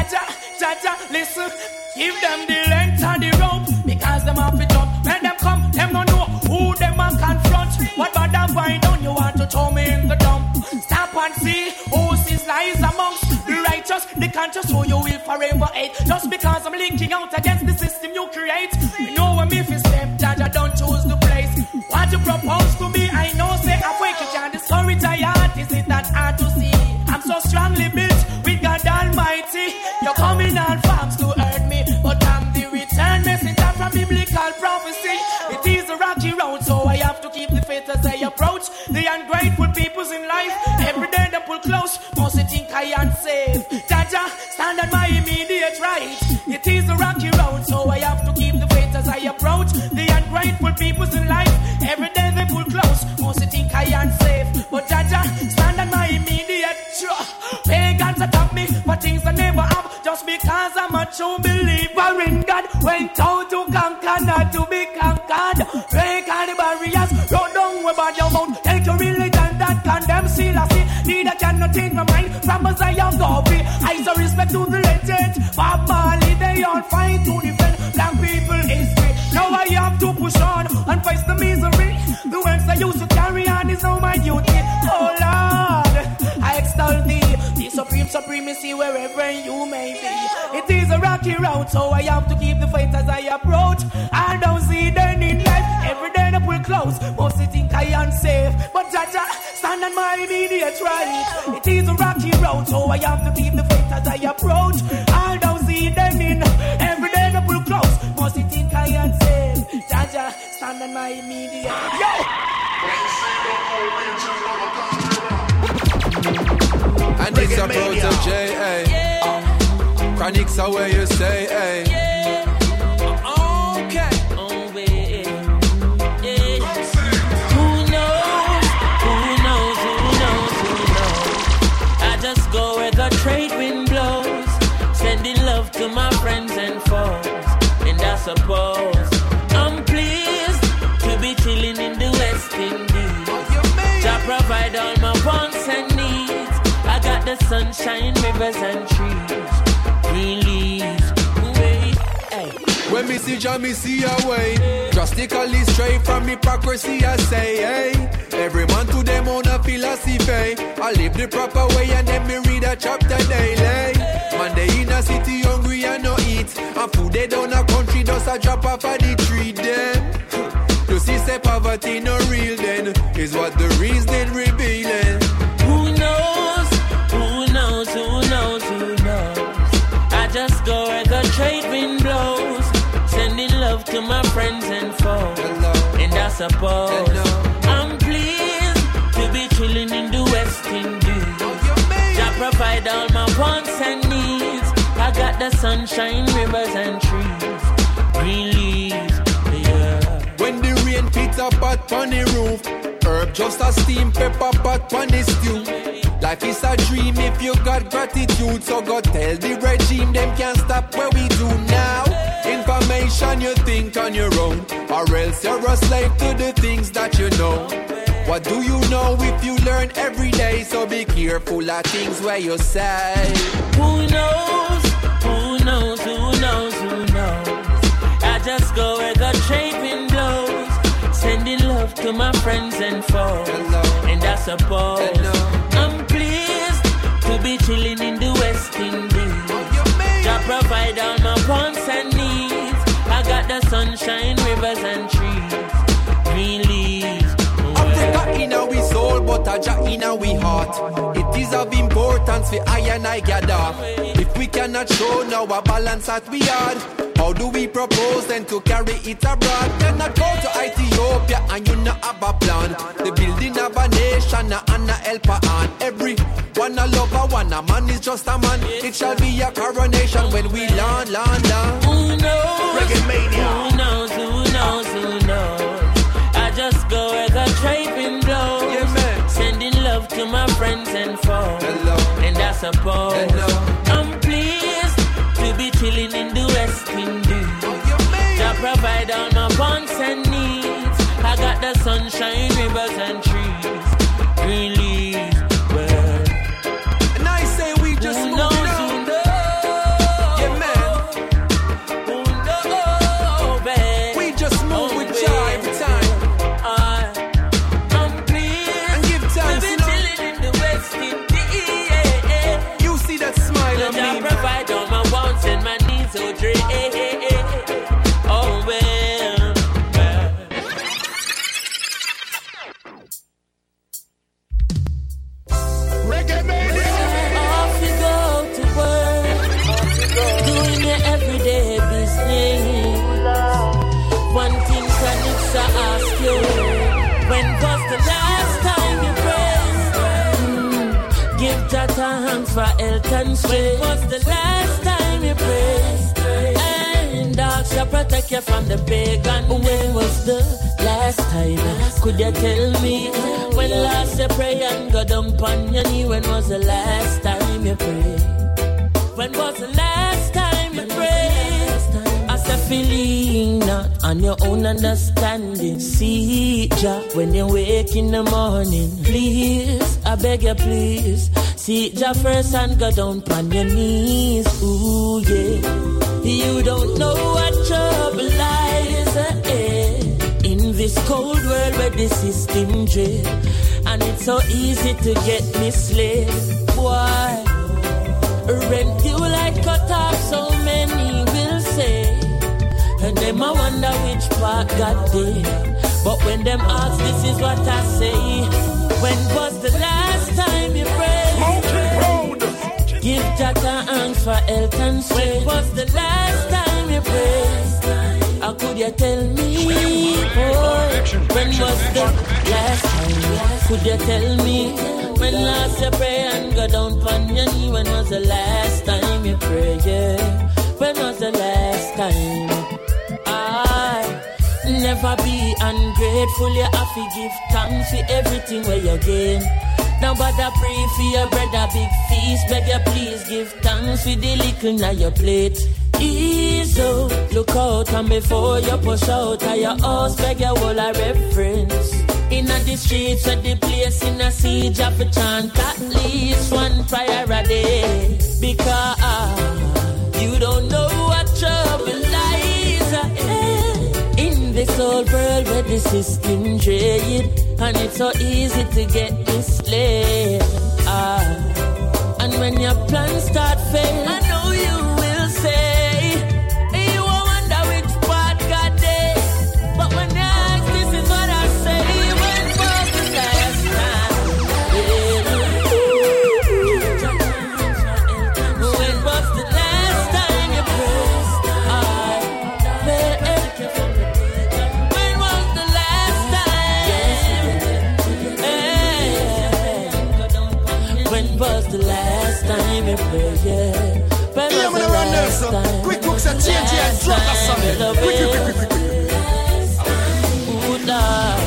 Jaja, listen. Give them the length and the rope, because them have to jump. When them come, them don't know who them a confront. What bad I find on you want to throw me in the dump? Stop and see who sees lies amongst the righteous, the conscious, who you will forever hate. Just because I'm linking out against the system you create. You know when me fi step, Judge, I don't choose the place. What you propose to me, I know, say I wake you can't discourage a heart. Is it that hard to see? I'm so strongly built with God Almighty. You're coming on farms to hurt me, but I'm the return messenger from biblical prophecy. It is a rocky road, so I have to keep the faith as I approach. The ungrateful peoples in life, every day they pull close. Most think I am safe. Jaja, stand at my immediate right. It is a rocky road, so I have to keep the faith as I approach. The ungrateful peoples in life, every day they pull close. Most think I am safe, but Jaja, stand at my immediate right. Pagans attack me for things I never have, just because I'm a true believer in God. Went out to conquer, not to be conquered. Break all the barriers, run down about your mouth. Take your religion that condemn seal I see. Neither cannot change my mind from as I am Gopi. I so respect to the legends. Bob Marley, they all fight to defend black people history. Now I have to push on and face the misery. The works I used to carry on is now my duty. Oh Lord, I extol thee, the supreme supremacy wherever you may be. It is a rocky road, so I have to keep the faith as I approach. I don't see them in life, every day they pull close. Most think I am safe, but Jaja, stand on my immediate right. It is a rocky road, so I have to keep the faith as I approach. I don't see them in, every day they pull close. Most think I am safe. Jaja, stand on my immediate. And it's a protege, yeah. Chronics are where you say, eh. Yeah. Okay. Oh, yeah. Who knows? I just go where the trade wind blows, sending love to my friends and foes. And I suppose I'm pleased to be chilling in the West Indies. Jah provide all my wants and needs. I got the sunshine, rivers and trees. Green leaves, wait, hey. When me see Jah, me see a way. Drastically straight from hypocrisy, I say, hey. Every man to them own a philosophy. I live the proper way and then me read a chapter daily. Man, they in a city hungry and no eat. And food they down a country, just a drop off of the tree them. You see, say poverty no real then, is what the reason revealing. Who knows? I just go where the trade wind blows, sending love to my friends and foes. And I suppose I'm pleased to be chilling in the West Indies. Jah provide all my wants and needs. I got the sunshine, rivers and trees, green leaves, yeah. When the rain hits a pot on the roof, herb just a steam pepper pot on the stew. Life is a dream if you got gratitude. So go tell the regime them can't stop what we do now. Information when you think on your own, or else you're a slave to the things that you know. What do you know if you learn every day? So be careful of things where you say. Who knows? Who knows? Who knows? Who knows? I just go where the shaping blows, sending love to my friends and foes. Hello. And I suppose I'm pleased to be chilling in the West Indies. God provide all my wants and needs. I got the sunshine, rivers and trees, green leaves. Africa in our soul, but a Jah in our heart. It is of importance for I and I gather. If we cannot show now a balance that we had, how do we propose then to carry it abroad? Cannot go to Ethiopia and you not have a plan. The building of a nation and a helper on. Every one a lover, one a man is just a man. It shall be a coronation when we land. Who knows? Reggae Mania. Who knows? Who knows? Who knows? I just go where the shaping blows, sending love to my friends and foes. Hello. And I suppose I'm pleased to be chilling in the West Indies. To provide all my wants and needs. I got the sunshine, rivers and trees, green leaves. Well, and I say we just who knows? Who knows? Yeah, man. Who knows, babe? We just move with joy every time. I'm pleased and give thanks, to be chilling in the West Indies. You see that smile on me. I provide all my wants and my needs, oh Dre. Oh well. Reggae Mania. Off you go to work, doing your everyday business. One thing Calypso ask you, when was the last time you prayed? Give Jah thanks for health and strength. When was the last time you prayed? And God shall protect you from the pagan. When was the last time? Could you tell me? When last you pray and go down on your knee? When was the last time you prayed? When was the last time you prayed? As a feeling not on your own understanding. See Jah when you wake in the morning. Please, I beg you please, see Jah first and go down on your knees. Ooh yeah. You don't know what trouble lies ahead in this cold world where the system dread, and it's so easy to get misled. Why? Rent you like cut off, so many will say, and them I wonder which part got there. But when them ask, this is what I say. When was the last time you prayed? Give Jah thanks for health and strength. When was the last time you prayed? How could you tell me, boy? When was the last time? Could you tell me? When last you pray and go down on your knee? When was the last time you prayed? Yeah. When was the last time? Never be ungrateful. You have to give thanks for everything where you gain. Now bother pray for your brother big feast. Beg you please give thanks for the little na your plate. Ease out, look out and before you push out of your house, beg you all a reference. In the streets of the place in a siege of a chant at least one prayer a day. Because you don't know what trouble lies ahead in this old world where the system dread, and it's so easy to get misled. And when your plans start failing, I know you will say, you won't wonder which part got there. But when you ask, this is what I say. When was the last time? When was the last time you prayed? When was the last time? When was the last time you prayed? Yeah. When was the last time? Quick, change and drop us something. Quick. Ooh, Lord.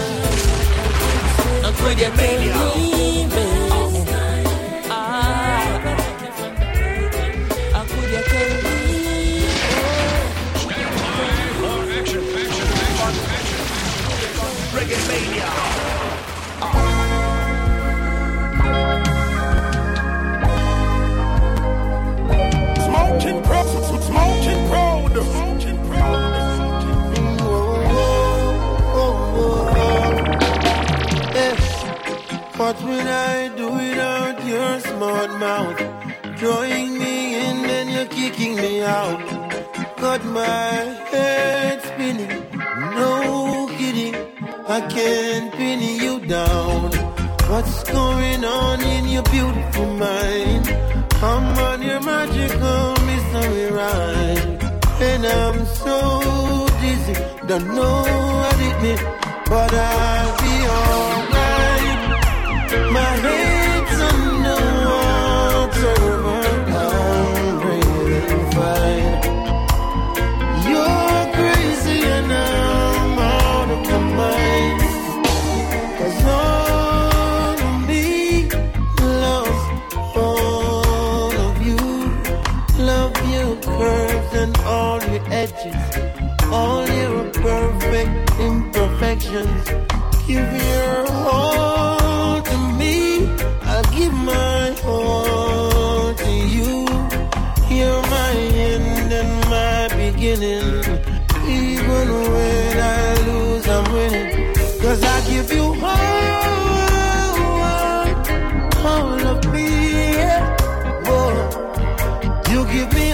Could you tell me, baby? Could you tell me? mud mouth, drawing me in, then you're kicking me out. Got my head spinning, no kidding, I can't pin you down. What's going on in your beautiful mind? I'm on your magical mystery ride, and I'm so dizzy, don't know what it means, but I'll be alright. My head's underwater, I'm breathing fine. You're crazy and I'm out of my mind, 'cause all of me loves all of you. Love your curves and all your edges, all your perfect imperfections. Give your all to me, I'll give my all to you. You're my end and my beginning. Even when I lose, I'm winning. 'Cause I give you all of me, yeah. Whoa. You give me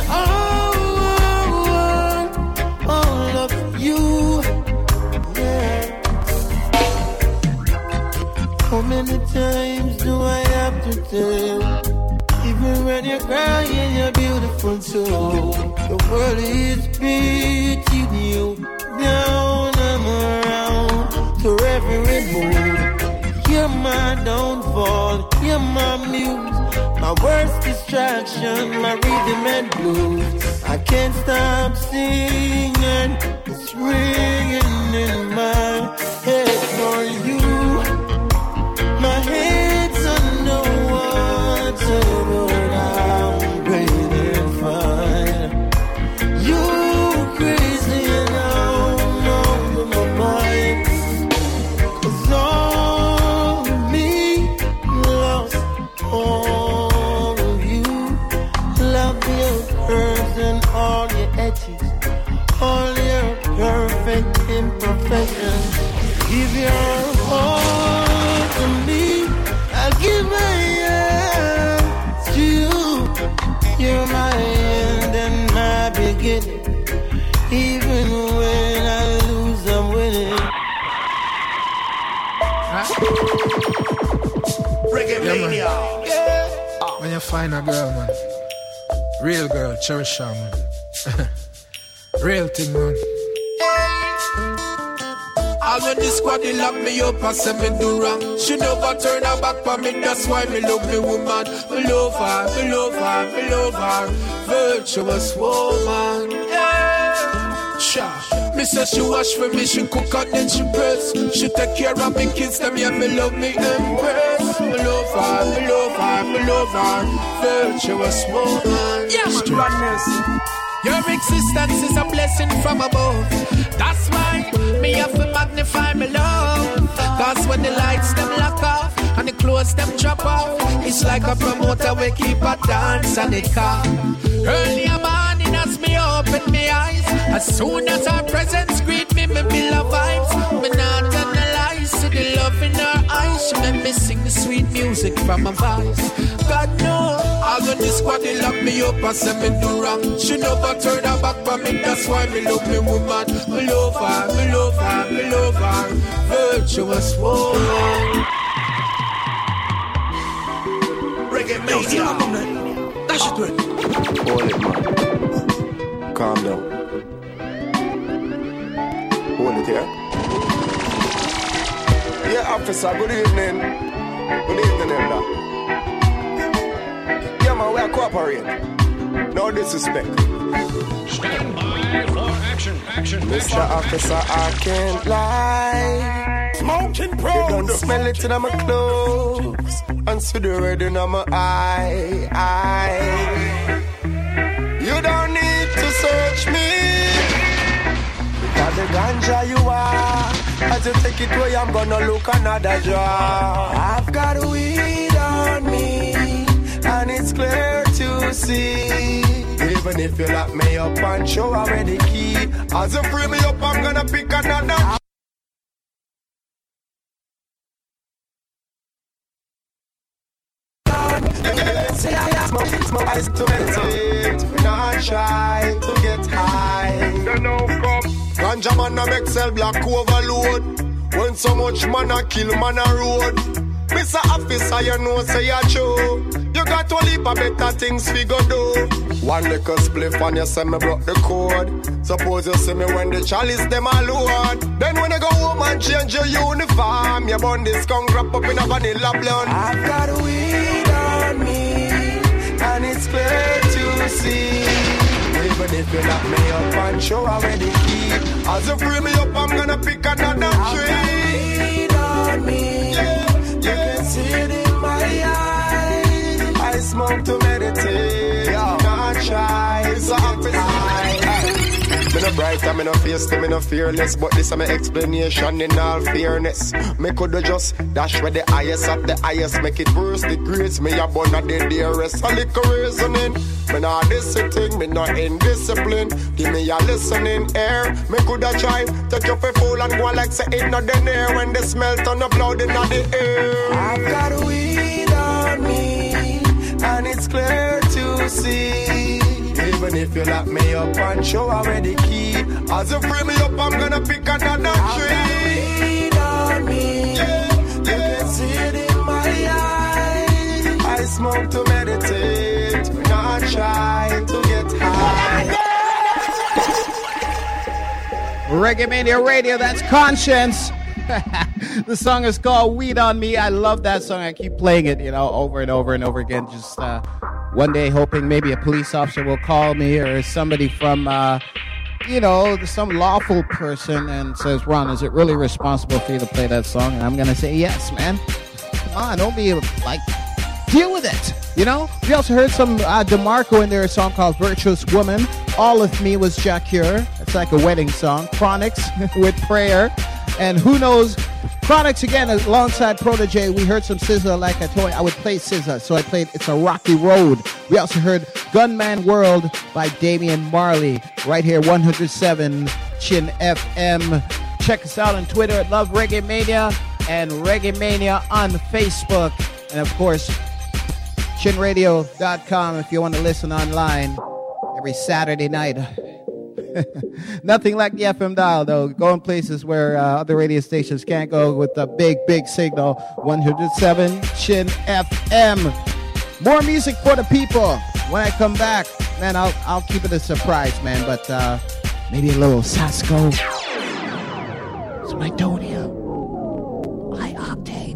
all of you, yeah. How many times do I have to tell? Even when you're crying, you're beautiful too. The world is beating you down and around to every mood. You're my downfall, you're my muse, my worst distraction, my rhythm and blues. I can't stop singing, it's ringing in my head for you. My head's underwater, but I'm breathing fine. You're crazy and I'm out of my mind, 'cause all of me loves all of you. Love your curves and all your edges, all your perfect imperfections. Give your all to me, I'll give my hands to you. You're my end and my beginning. Even when I lose, I'm winning. Reggae Mania. Yeah. When you find a girl, man, real girl, cherish her, man. Real thing, man. All when the squad they lock me up and say me do wrong, she never turn her back for me. That's why me love me woman. Me love her, me love her, me love her. Virtuous woman, yeah. Sha, me say she wash for me, she cook and then she press. She take care of me kids, them yeah me love me embrace. Me love her, me love her, me love her. Virtuous woman, yeah. Your existence is a blessing from above. That's why me have to magnify my love. 'Cause when the lights them lock off and the clothes them drop off, it's like a promoter we keep a dance and it come. Early morning as me open my eyes, as soon as our presence greet me, me feel a vibes. Me not analyze, see the love in her eyes. She make me sing the sweet music from my voice. God knows, all when the squad they lock me up and say me do wrong, she never turn her back for me. That's why me love me woman. Me love her, me love her, me love her. Virtuous woman. Reggae Mania. Dash it with. Hold it, man. Calm down. Hold it here. Yeah, officer, good evening. Good evening, Elder. Yeah, man, we are cooperating. No disrespect. Stand by for action, action, Mr. Officer, I can't lie. Smoking proud. You don't smell it in my clothes and see the red in my eye. You don't need to search me. Because the ganja you are, as you take it away, I'm gonna look another jar. I've got weed on me, and it's clear to see. Even if you lock me up and show already key, as you free me up, I'm gonna pick another. See, I smoke my eyes to meditate. We not try to get high. They know come. Ganja man a make cell block overload. When so much man a kill man a road. Mr. Officer, you know say you true. You got to leap a better things we go do. One little spliff and you say me broke the code. Suppose you see me when the chalice them a load. Then when you go home and change your uniform, you burn this skunk wrap up in a vanilla blonde. I've got weed on me, and it's clear to see. Even if you lock me up and show already keep. As you free me up, I'm gonna pick another tree. Weed on me, you can see it in my eyes. I smoke to meditate, not try to get high. Me no bright, me no fierce, me no fearless. But this is my explanation in all fairness. Me coulda just dash with the highest of the highest. Make it worse, the grades. Me a bun of the dearest. A little reasoning. Me not discipline, me not indiscipline. Give me a listening ear. Me coulda try take you for fool and go like say it not the air. When the smell turn up loud in the air. I've got weed on me, and it's clear to see. Even if you lock me up and show already keep. As you free me up, I'm gonna pick another tree. Weed on me, you can see it in my eyes. I smoke to meditate, we not try to get high. Reggae Mania Radio, that's Conscience. The song is called Weed on Me. I love that song. I keep playing it, over and over and over again. Just one day hoping maybe a police officer will call me or somebody from, some lawful person and says, Ron, is it really responsible for you to play that song? And I'm going to say, yes, man. Come on, don't be deal with it. We also heard some DeMarco in there, a song called Virtuous Woman. All of Me was Jacure. It's like a wedding song. Chronics with Prayer. And who knows, Chronics again alongside Protege. We heard some SZA. Like I told you, I would play SZA, so I played It's a Rocky Road. We also heard Gunman World by Damian Marley right here, 107 Chin FM. Check us out on Twitter at Love Reggae Mania and Reggae Mania on Facebook. And of course, chinradio.com if you want to listen online every Saturday night. Nothing like the FM dial, though. Going places where other radio stations can't go with the big, big signal. 107 Chin FM. More music for the people. When I come back, man, I'll keep it a surprise, man. But maybe a little Sasko, some Itonia, high octane.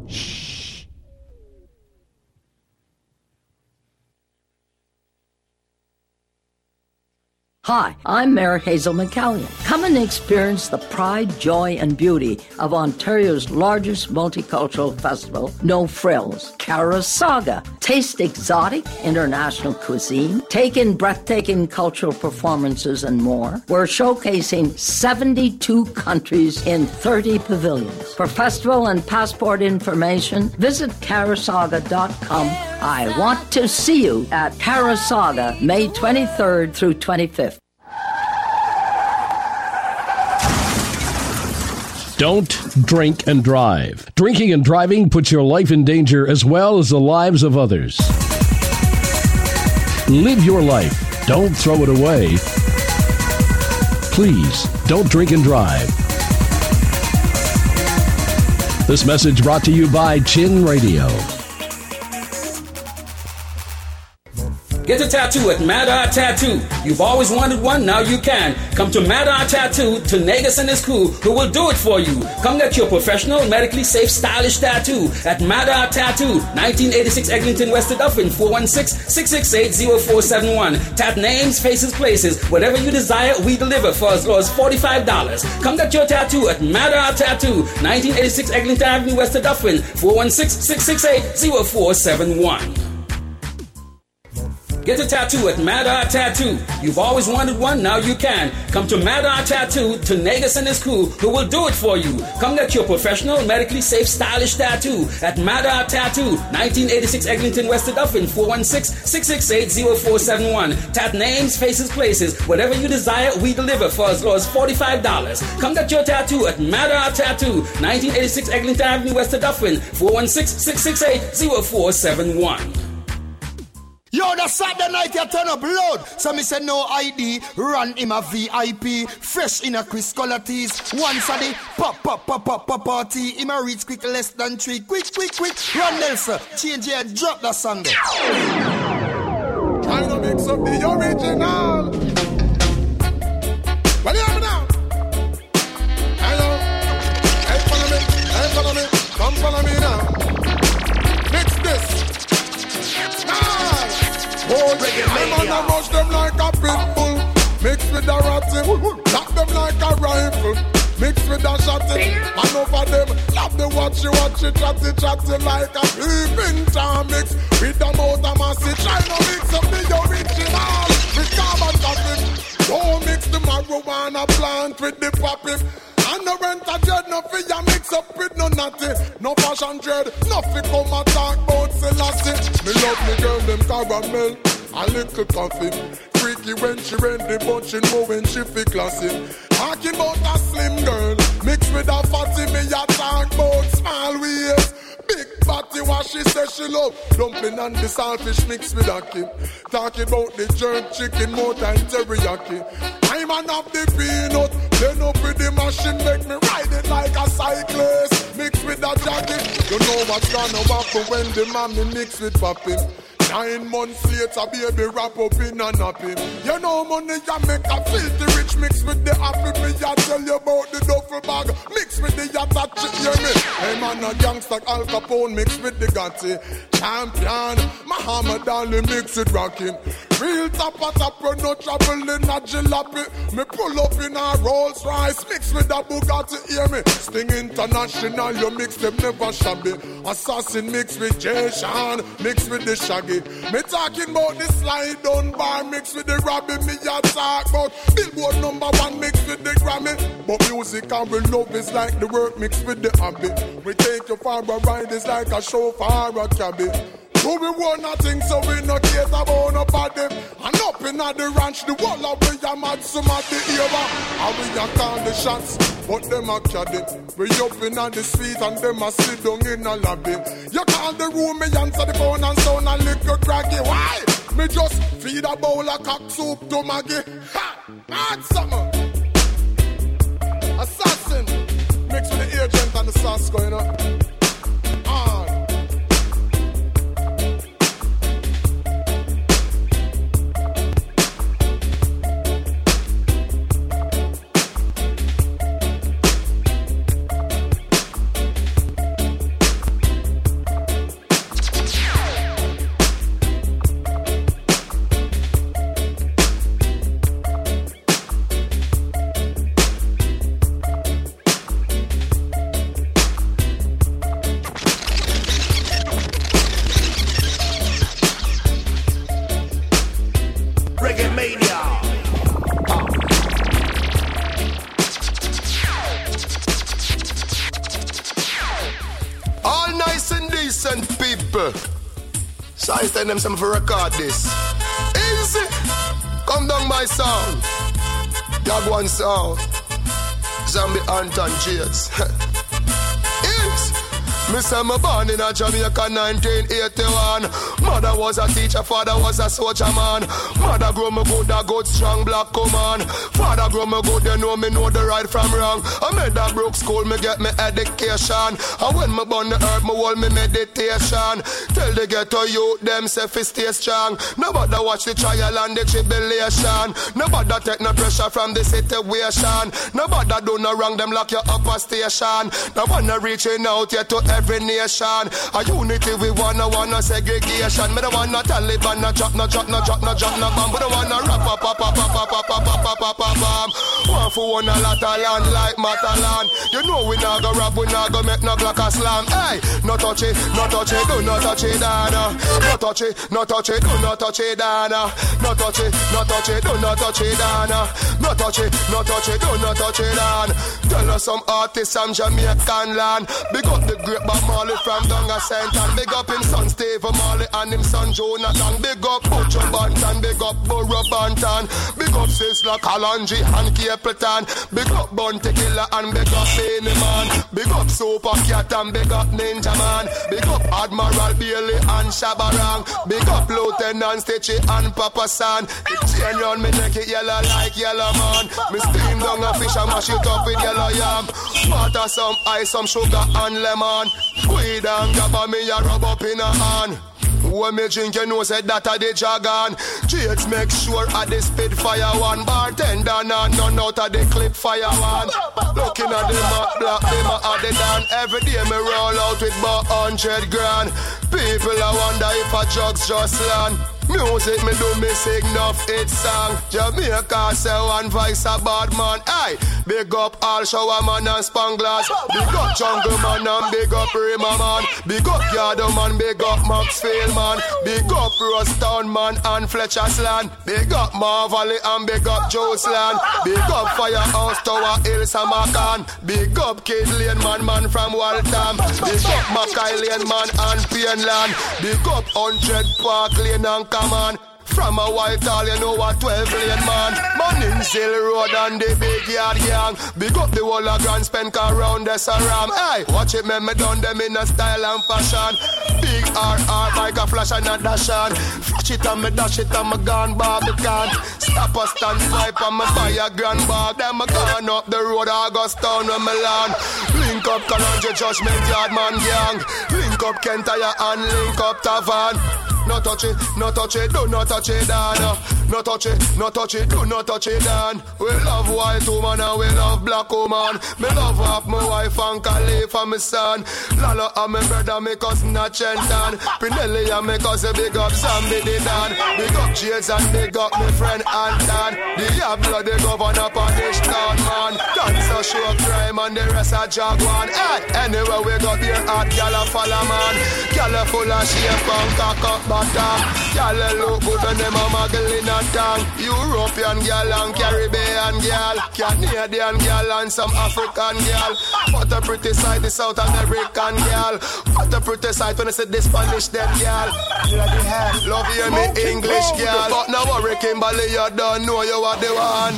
Hi, I'm Mayor Hazel McCallion. Come and experience the pride, joy, and beauty of Ontario's largest multicultural festival, No Frills, Carasaga. Taste exotic international cuisine, take in breathtaking cultural performances, and more. We're showcasing 72 countries in 30 pavilions. For festival and passport information, visit carasaga.com. I want to see you at Carasaga, May 23rd through 25th. Don't drink and drive. Drinking and driving puts your life in danger as well as the lives of others. Live your life. Don't throw it away. Please, don't drink and drive. This message brought to you by Chin Radio. Get a tattoo at Mad Art Tattoo. You've always wanted one, now you can. Come to Mad Art Tattoo to Negus and his crew who will do it for you. Come get your professional, medically safe, stylish tattoo at Mad Art Tattoo, 1986 Eglinton, West of Dublin, 416-668-0471. Tat names, faces, places. Whatever you desire, we deliver for as low as $45. Come get your tattoo at Mad Art Tattoo, 1986 Eglinton Avenue, West of Dublin, 416-668-0471. Get a tattoo at Mad Art Tattoo. You've always wanted one, now you can. Come to Mad Art Tattoo to Negus and his crew who will do it for you. Come get your professional, medically safe, stylish tattoo at Mad Art Tattoo, 1986 Eglinton, West of Dublin, 416-668-0471. Tat names, faces, places. Whatever you desire, we deliver for as low as $45. Come get your tattoo at Mad Art Tattoo, 1986 Eglinton Avenue, West of Dublin, 416-668-0471. Yo, the Saturday night you turn up load. So me say no ID, run him a VIP. Fresh in a Chris color tees. Once a day, pop party. Him a reach quick less than 3. Quick. Run Nelson, change here, drop the song there. Trying to mix up the original. What do you have now? Hello. Hey, follow me. Come follow me now. Mix this. Hold I'm gonna rush them like a pit bull. Mix with a ratty. Lock them like a rifle. Mix with a shotty. And over them, love the watchy, chatty like a peeping Tom. Mix with the motor massy. Try to mix up the original with carbon copy. Don't mix the marijuana plant with the poppy. And no rent a dread, no fear mix up with no natty. No fashion dread, no fi come and talk about Selassie. Me love me girl, them caramel, a little coffee. Freaky when she ready, but she know when she fi classy. Talking about a slim girl, mixed with a fatty. Me a talk about small waist. Big fatty, what she says she love. Dumpling and the saltfish mixed with a kid. Talking about the jerk chicken, more than teriyaki. I'm an of the peanut. Then up with the machine, make me ride it like a cyclist. Mixed with a jacket. You know what's gonna happen when the mommy mix with papi. 9 months later, baby, wrap up in a nappy. You know money, you make a filthy rich mix with the happy. Me, I tell you about the duffel bag. Mix with the yacht, you hear me? Hey man, a gangster Al Capone mix with the Gotti. Champion, Muhammad Ali mix with Rocky. Real top, no trouble in a jalopy. Me pull up in a Rolls Royce, mix with a Bugatti, hear me? Sting International, you mix them never shabby. Assassin mix with Jay Sean, mix with the Shaggy. Me talking about the slide down bar, mix with the Robbie. Me a talk about Billboard #1 mix with the Grammy. But music and we love is like the work mixed with the hobby. We take you for a ride, it's like a chauffeur or a cabbie. So we want nothing, so we no care about nobody. And up in the ranch, the wall of we a mad, some of the era. And we a call the shots, but them a caddy. We up in the street and them a sit down in a lobby. You call the room, me answer the phone and sound a little craggy. Why? Me just feed a bowl of cock soup to Maggie. Ha! Mad summer. Assassin. Mixed with the agent and the sauce going up. So I send them some for record this. Easy. Come down my sound. Dog one sound. Zombie Anton Jades. Me say me born in a Jamaica 1981. Mother was a teacher, father was a soldier man. Mother grow me good, strong black command. Father grow me good, you know me know the right from wrong. I made that broke school, me get me education. And when me born the herb, me hold me meditation. Tell the ghetto youth, them say fi stay strong. Nobody watch the trial and the tribulation. Nobody take no pressure from the situation. Nobody do no wrong, them lock you up a station. Nobody reaching out yet to every nation. A unity we wanna segregation. Me don't wanna Taliban, no drop, no bomb. We don't wanna rap, bomb. One for one, a lot of land like Matalan. You know we not go rap, we not go make no block a slam. Hey, no touch it, do not touch it, Dana. No touch it, do not touch it, Dana. No touch it, do not touch it, Dana. No touch it, do not touch it, Dana. Tell us some artists from Jamaican land. Big up the great Bob Marley from Donga Saint and big up him son Steve Marley and him son Jonathan, big up Butcher Bantan, big up Burro Bantan, big up Sizzla Kalanji and Capleton, big up Bounty Killer and big up Beanie Man, big up Super Cat and big up Ninja Man, big up Admiral Bailey and Shabarang, big up Lieutenant Stitchy and Papa San. The chain round me neck it yellow like yellow man. Me steam down a fish and mash it up with yellow yam. Water, some ice, some sugar and lemon. Weed and grab me a rub up in a hand. When me drink, you know, say that a the jargon. Jades make sure I the Spitfire one. Bartender and none out of the clip fire one. Looking at them black, them at the down. Every day me roll out with about 100 grand. People I wonder if a drugs just land. Music me do me sing enough hit song. Jamaica say one voice a bad man. Aye, big up all shower man and spanglers. Big up jungle man and big up Rima man. Big up Yardo man, big up Maxfield man. Big up Rostown man and Fletcher's land. Big up Marvally and big up Joseland. Big up Firehouse Tower Hill Samakan. Big up Kid Lane man from Waltham. Big up Mackay Lane man and Pienland. Big up 100 Park Lane and Come on, from a Whitehall, you know what 12 lane man. Man in Hill Road and the big yard gang. Big up the whole of Grand Spencer around the Saram. Hey, watch it, me done them in a style and fashion. Big RR, like a flash and a dash on. Flash it and me dash it and me gone Barbican. Stop a stand pipe and me buy a grand bag. Then me gone up the road, Augustown when me land. Link up Kalonji Judgment Yard man gang. Link up Kentire and link up Tavan. No touch it, do not touch it, Dan. No touch it, do not touch it, Dan. We love white woman and we love black woman. Me love half my wife and Khalif and my son. Lala and my brother, my cousin a Chenton. Pinelli and my cousin, big up Zambi the Dan. Big up Jades and big up my friend Anton. The blood the governor for this town, man. Dancer show crime and the rest of Jaguar. Hey, anywhere we go there at Gala follow man. Gala full of shape and cock up bottom. Gala look good when them a muggle in a tongue. European gal and Caribbean gal, Canadian gal and some African gal. What a pretty sight, the South American gal. What a pretty sight when I say the Spanish them gal. Love hear me English gal. But now worry Kimberly, you don't know you are the one.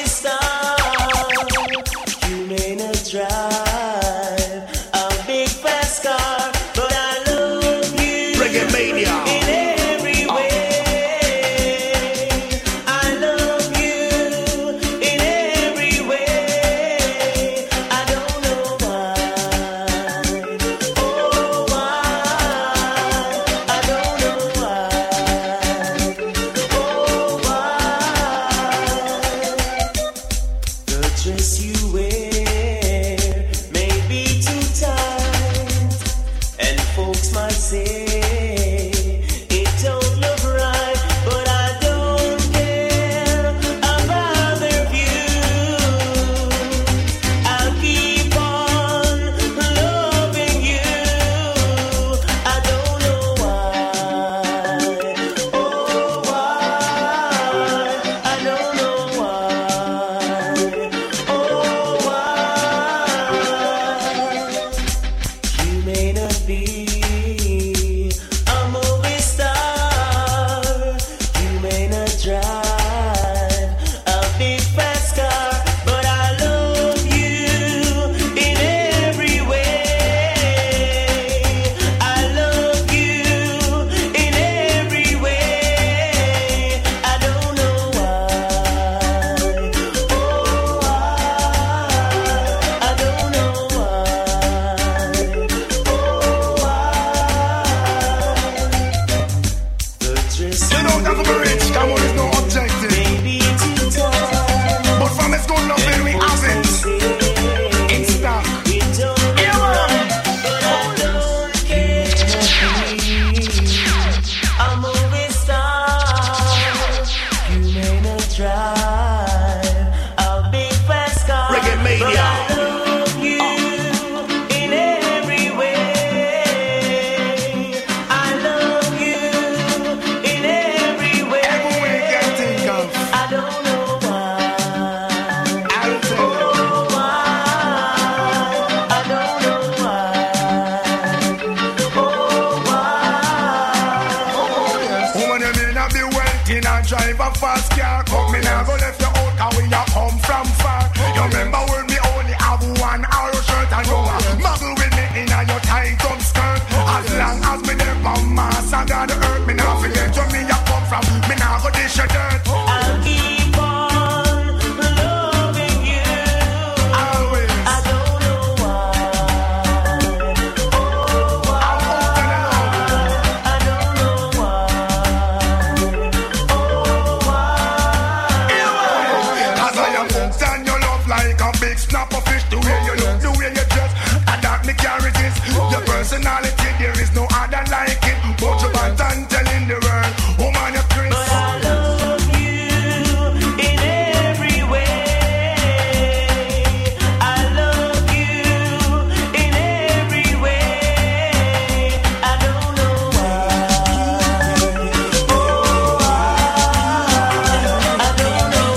Drive a big snap a fish. The way you look, the way you dress, that me can't resist. Your personality, there is no other like it. Put your back and telling the world, oh man, you're Chris. But I love you in every way. I love you in every way. I don't know why. Oh, I don't know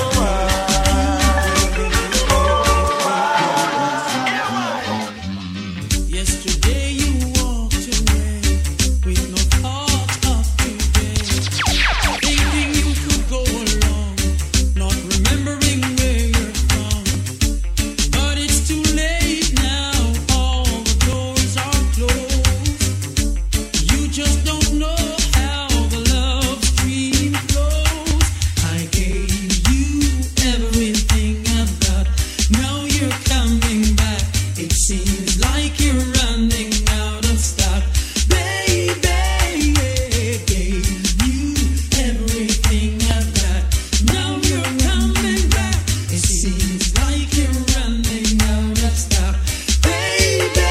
why. Yesterday you walked away with no thought of today, thinking you could go along, not remembering where you're from. But it's too late now, all the doors are closed. You just don't know how the love stream flows. I gave you everything I've got, now you're coming back. It seems like you're running out of stock. Baby, I gave you everything I've got, now you're coming back. It seems like you're running out of stock. Baby,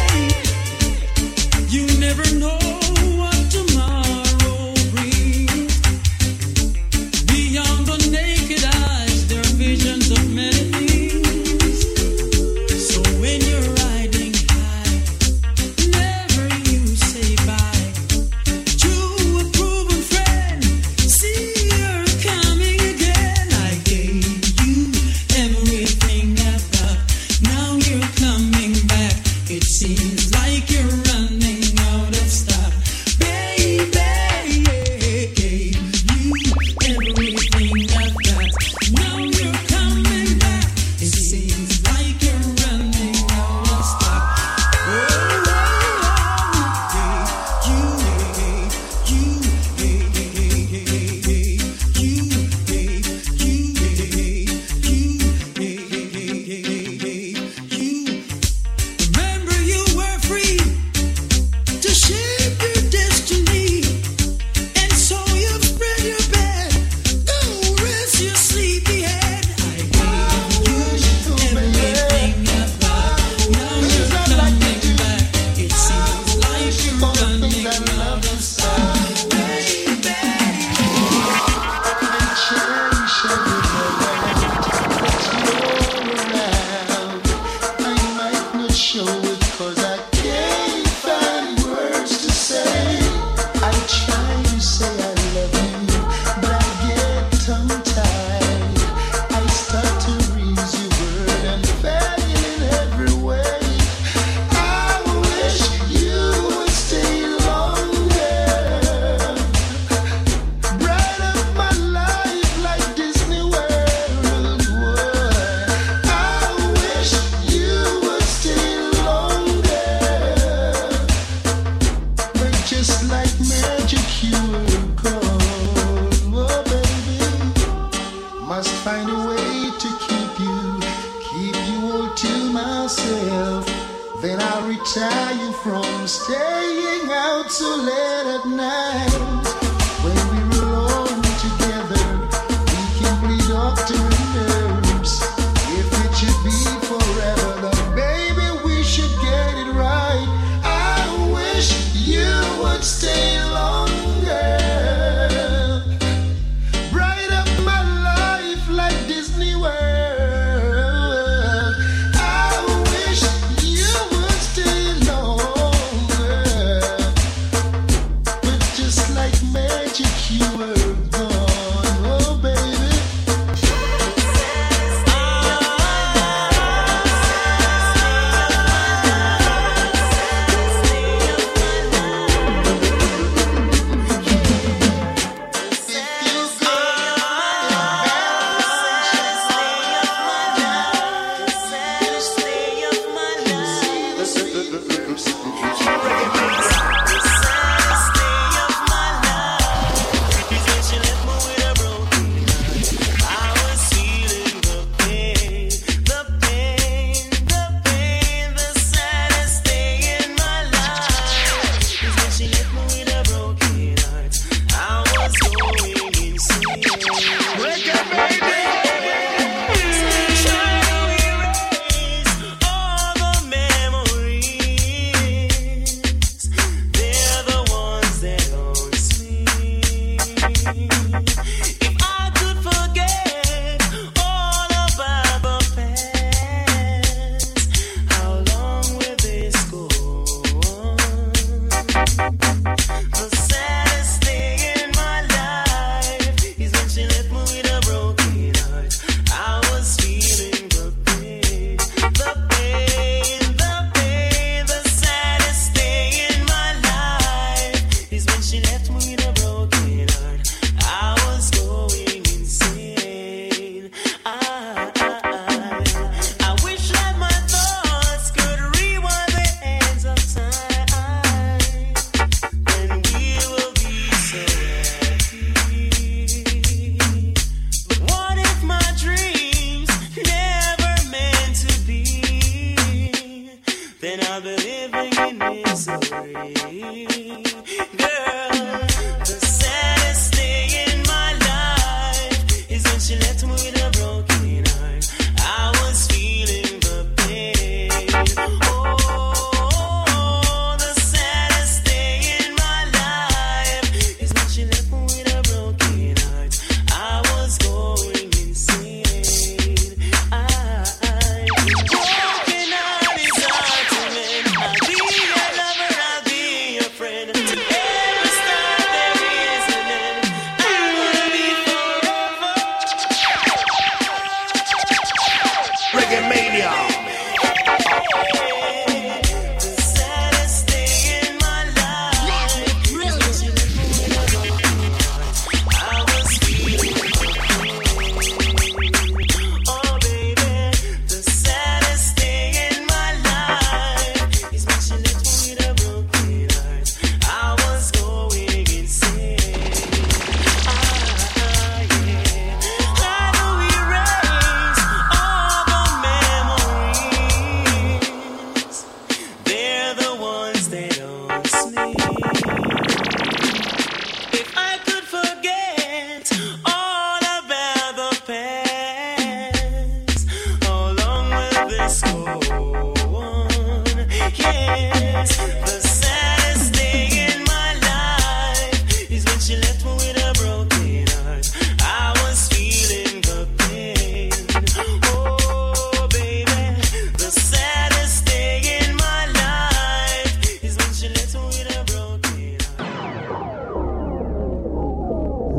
you never know what tomorrow brings. Beyond the naked eyes, there are visions of many things. So when you're riding high, never you say bye to a proven friend. See, you're coming again. I gave you everything I've got, now you're coming back. It seems like you're running out of stock. Baby, I gave you everything I've got, now you're coming back. It seems like you're running out of stock. Remember you were free to shape your destiny, and so you've spread your bed. Go rest your sleepy head. I gave you everything I've got, now you're coming back. It seems like you're running out of stock. I might not show it 'cause I can't find words to say. I try to say I love you, but I get tongue-tied. I start to read your word and fail in every way. I wish you would stay longer. Bright up my life like Disney World would. I wish you would stay longer. But just like magic you were gone. Oh baby, must find a way to keep you all to myself. Then I'll retire you from staying out so late at night. When we're alone together, we can play doctor and nurse. If it should be forever, then baby we should get it right. I wish you would stay longer. Bright up my life like Disney World. I wish you would stay longer. But just like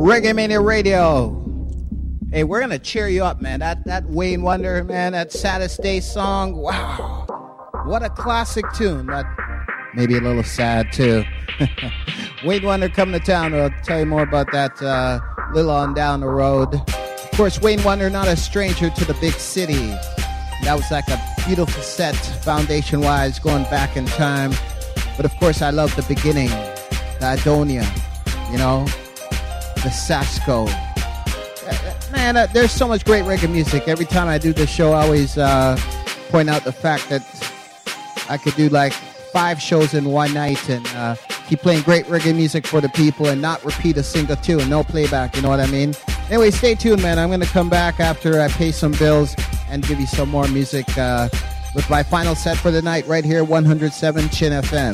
Reggae Mania Radio. Hey, we're gonna cheer you up, man. That Wayne Wonder, man, that Saddest Day song. Wow, what a classic tune. But maybe a little sad too. Wayne Wonder coming to town. I'll tell you more about that little on down the road. Of course, Wayne Wonder, not a stranger to the big city. That was like a beautiful set, foundation-wise, going back in time. But of course, I love the beginning, the Adonia, you know, the Sasko. Man, there's so much great reggae music. Every time I do this show, I always point out the fact that I could do like 5 shows in one night and keep playing great reggae music for the people and not repeat a single tune, no playback, you know what I mean? Anyway, stay tuned, man. I'm going to come back after I pay some bills and give you some more music with my final set for the night right here, 107 Chin FM.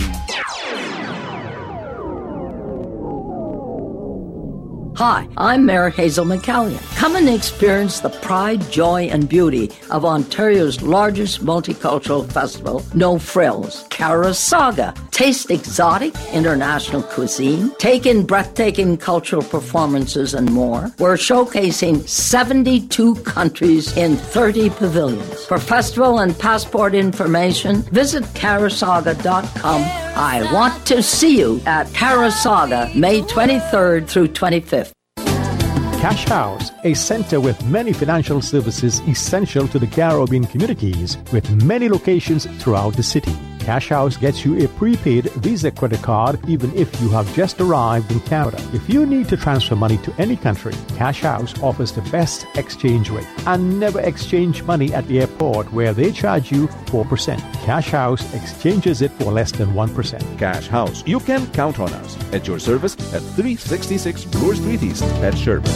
Hi, I'm Mayor Hazel McCallion. Come and experience the pride, joy, and beauty of Ontario's largest multicultural festival, No Frills, Carasaga. Taste exotic international cuisine, take in breathtaking cultural performances, and more. We're showcasing 72 countries in 30 pavilions. For festival and passport information, visit carasaga.com. I want to see you at Carasaga, May 23rd through 25th. Cash House, a center with many financial services essential to the Caribbean communities, with many locations throughout the city. Cash House gets you a prepaid Visa credit card even if you have just arrived in Canada. If you need to transfer money to any country, Cash House offers the best exchange rate. And never exchange money at the airport where they charge you 4%. Cash House exchanges it for less than 1%. Cash House. You can count on us. At your service at 366 Bloor Street East at Sherbourne.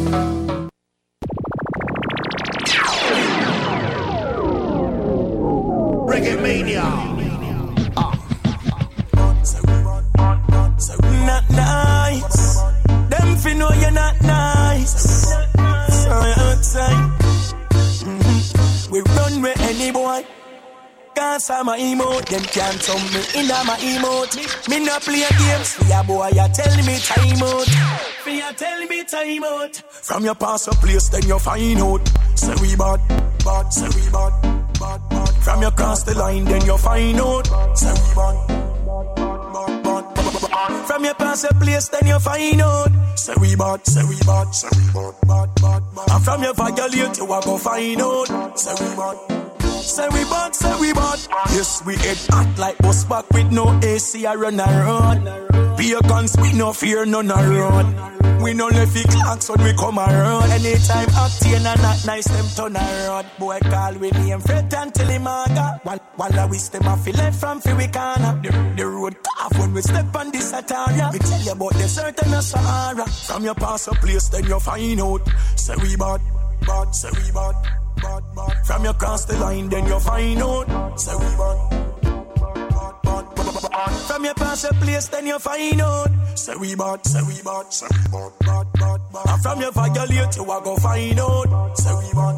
Reggae Mania. Not nice. Them fi know you're not nice. Sorry outside. We run with any boy. Cause I'm a emote. Them can't tell me in my emote. Me not play games. For your boy you tell me time out. For you tell me time out. From your past a place then you find out. Say we bad, say we bad. From your cross the line then you find out. Say we bad. From your past a place, then you find out. Say we bad. And from your violate, you a go find out. Say we bad. Yes, we head hot like bus back with no AC, I run around. Be a guns, we no fear, none around. We no left the clocks when we come around. Anytime acting and not nice, them turn around. Boy call with name Fred and tell him aga. While I wish them off, left from free we corner. The road tough when we step on this Ataria. We tell you about the certain Sahara. From your past a place, then you find out. Say we bad. From your cross the line, then you find out. Say we bad. From your past a place, then you find out. Say we bad. And from your violate, you a go find out. Say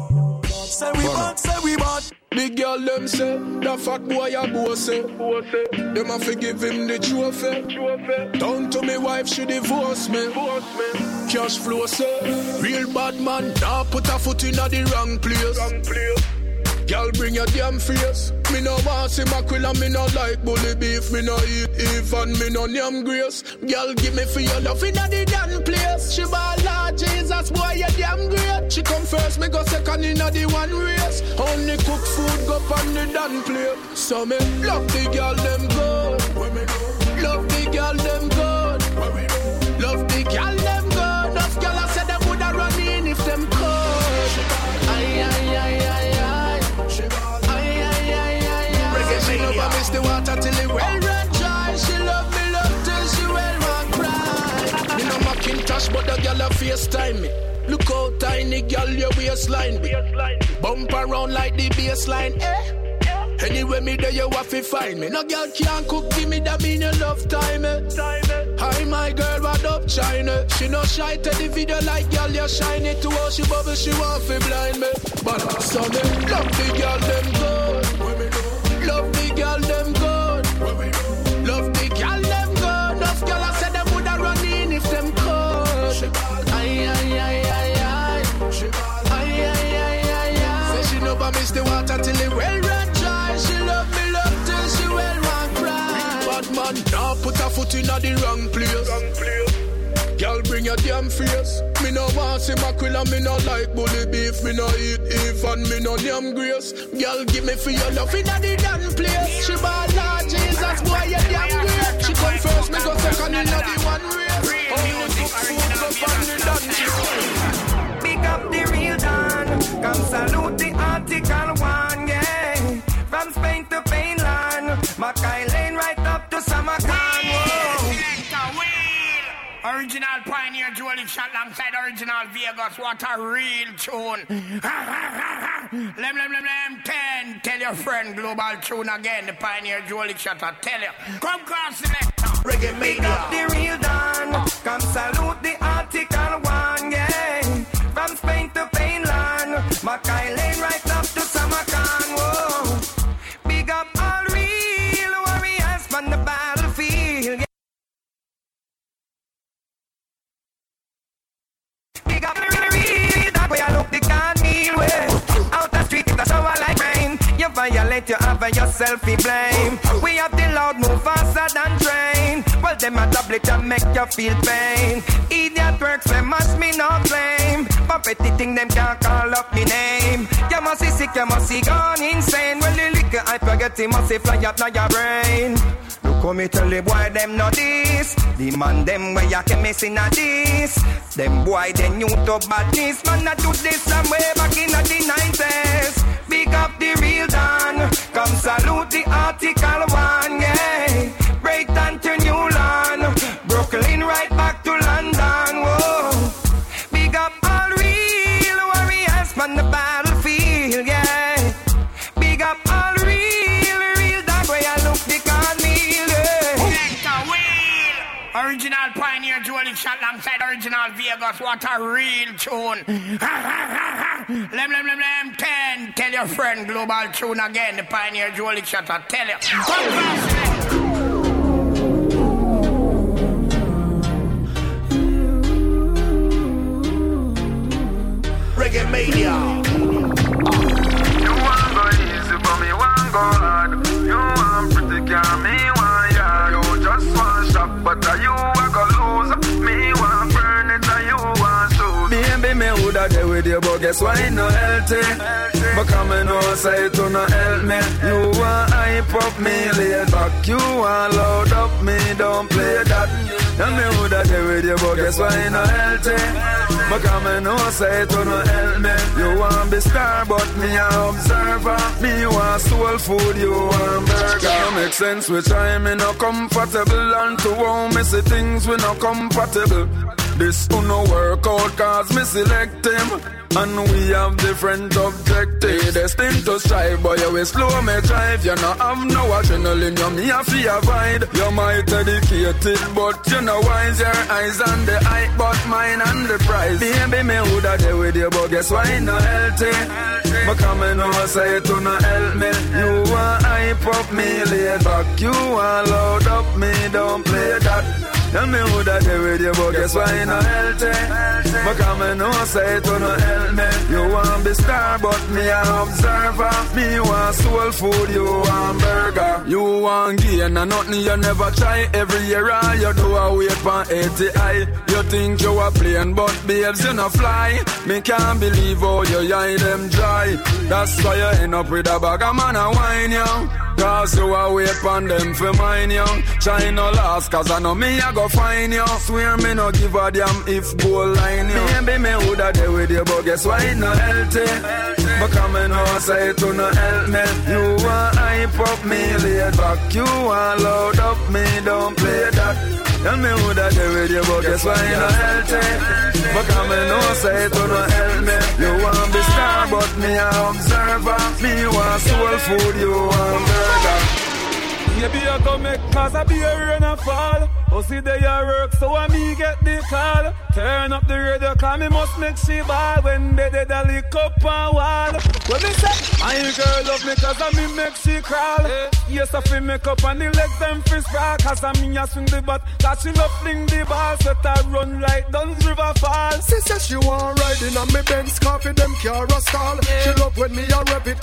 we bad. The girl them say, the fat boy a boss say. Them a forgive him the trophy. Down to me wife, she divorce me. Cash flow say, real bad man, nah put a foot in the wrong place. Girl, bring your damn face. Me no want see mackerel and me no like bully beef. Me no eat even, me no name grace. Girl, give me for your love in the damn place. She ball Lord Jesus, boy, you damn great. She come first, me go second in the one race. Only cook food, go on the damn plate. So me love the girl, them good. Love the girl, them good. Love the girl, them good. Enough girl, I said them woulda run in if them could. She never miss the water till it well run dry. She love me till she well run cry. Me no Macintosh, but the girl a FaceTime me. Look how tiny girl your waistline be. Bump around like the baseline, Anyway, me there you have to find me. No girl can't cook, give me that mean you love time, Hi, my girl, what up, China? She no shy to the video like girl, you shine it to her. She bubble, she want to blind me. But so me love the girl, them good. Love the girl, them good. Love the girl, them good. Enough girl, I said them woulda run in if them could. twist the water till it well run dry. She love me love till she well run cry. Bad man, now put her foot in the wrong place. Girl, bring your damn face. Me no want see mackerel and me no like bully beef. Me no eat even, me no damn grace. Girl, give me for your love in the damn place. She ball Lord Jesus, boy, you damn great. She come first, me go second in the one race. Only cook food so fun the dungeon. Pick up the real Don. Come salute the article one, yeah. From Spain to Finland, Mackay Lane right up to Samarkand. Whoa. Original Pioneer Jewelry shot alongside original Vegas. What a real tune. Lem 10. Tell your friend Global Tune again. The Pioneer Jewelry shot. I tell you. Come cross selector. Reggae Pick up the real Don. Come salute the article one, yeah. From Spain to Finland, Mackay Lane right up to Samarkand. Whoa. Big up all real warriors from the battlefield. Yeah. Big up the real, that way I look the can meal way. Out the street, that's how I like rain. You violate, you have yourself to blame. We have the loud move faster than train. Well, them a tablet and make you feel pain. Idiot works, they must me no blame. But petty thing, them can't call up me name. You must be sick, you must be gone insane. Well, the liquor I forget, you must fly up now your brain. Look how me tell the boy, them know this. The man, them where you can miss in a this. Them boy, they new to badness. Man, I do this some way back in the 90s. Big up the real Don. Come salute the article one, yeah. Breakdown to Newland. Brooklyn right back to London, whoa. Big up all real warriors from the battlefield, yeah. Big up all real dog where you look the cornmeal, yeah. Original Pioneer Jewelry shot alongside original Vegas. What a real tune. Lem 10. Tell your friend Global Tune again. The Pioneer Jewelry shot. I tell you. Come cross Reggae Mania. You want go easy, but me want go hard. You want pretty girl, me want yard. You just want shop, but you a go lose. Me want burn it, and you want shoes. Baby, me woulda there with you, but guess why no healthy? But come and no say to no help me. You want hype up me, lay back. You want load up me, don't play that. And me woulda there with you, but guess why no healthy? But come and no say to no help me. You want be star, but me a observer. Me want soul food, you want burger. Make sense which I'm in no comfortable. And to how me see things we no compatible. This who no work out cause me select him. And we have different objectives. Destined to strive, but you will slow me drive. You no have no adrenaline, you me a fear avoid. You might dedicated, but you know wise. Your eyes on the hype, but mine on the prize. Baby, me woulda there with you, but guess why no healthy? But come and no say to no help me. You want hype up me, lay back. You want load up me, don't play that. Tell me woulda there with you, but guess why no healthy? But come and no say to no help me. You want be star, but me an observer. Me want soul food, you want burger. You want gain and nothing you never try. Every year all you do a wait for 80i. You think you a plane, but babes you no fly. Me can't believe how you eye them dry. That's why you end up with a bag of man and wine, yo. Cause you a wait on them for mine, yo. Try no last, cause I know me a go find you. Swear me no give a damn if goal line, yo. Maybe me woulda there with you, but guess why it no healthy? But come and no say to no help me. You want hype up me, lay back. You want load up me, don't play that. Tell me woulda there with you, but guess why it no healthy? But come and no say to no help me. You want be star, but me a observer. Me want soul food, you want burger. Maybe you go make cause I be a rain and fall. Oh, see they a work, so I me get the call. Turn up the radio, cause me must make she ball. When they did a lick up and wall. What they say? My girl love me cause I me make she crawl. Yes, I feel make up and the legs them fist sprawl. Cause I me a swing the bat, cause she love fling the ball. So I run like Duns River Fall. She says she want riding on me Benz, coffee them car a stall. She love when me a rev it,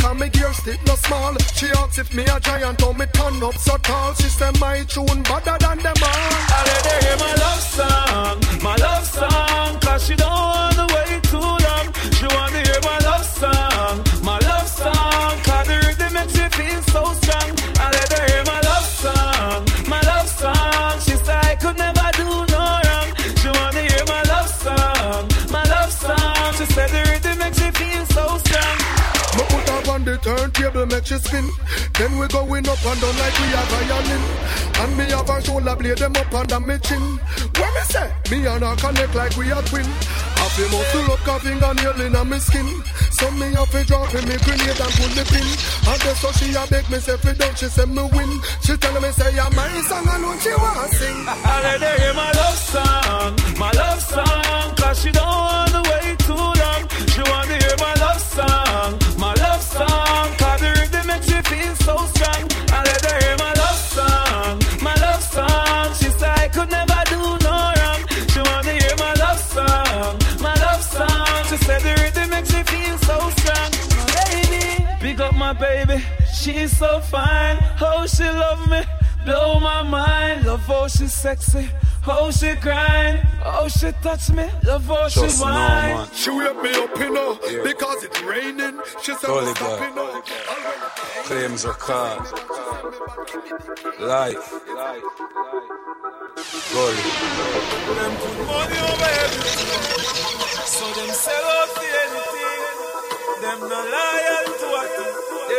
and me gear stick no small. She asks if me a giant or me turn up so tall. She say my tune better than them all. I let her hear my love song, cause she don't wanna wait too long. She wanna hear my love song, cause the rhythm makes she feel so strong. I let her hear my love song, she said I could never do no wrong. She wanna hear my love song, she said the rhythm makes she feel so strong. Me put her on the turntable, make she spin. Then we going up and down like we are violin. And me have a shoulder blade them up under me chin. When me say, me and her connect like we are twin. I feel muscle up, a fingernail in my skin. So me have to drop in me grenade and pull the pin. And then so she a beg me say, fi don't she say me win. She tell me say, yeah, my song alone she want sing. I let her hear my love song, cause she don't wanna wait too long. She wanna hear my love song, cause the rhythm makes she feel so strong. I let her hear my love song, she said I could never do no wrong. She wanna hear my love song, she said the rhythm makes she feel so strong. Baby, pick up my baby, she's so fine. How she love me, blow my mind. Love how she's sexy, how she grind, how she touch me, love how she whine. She wake me up, you know, because it's raining. She said, Holy stop, God. you know. Claims are card. Life. Gold. Them put money over everything, so them sell out for anything. Them no loyal to a thing.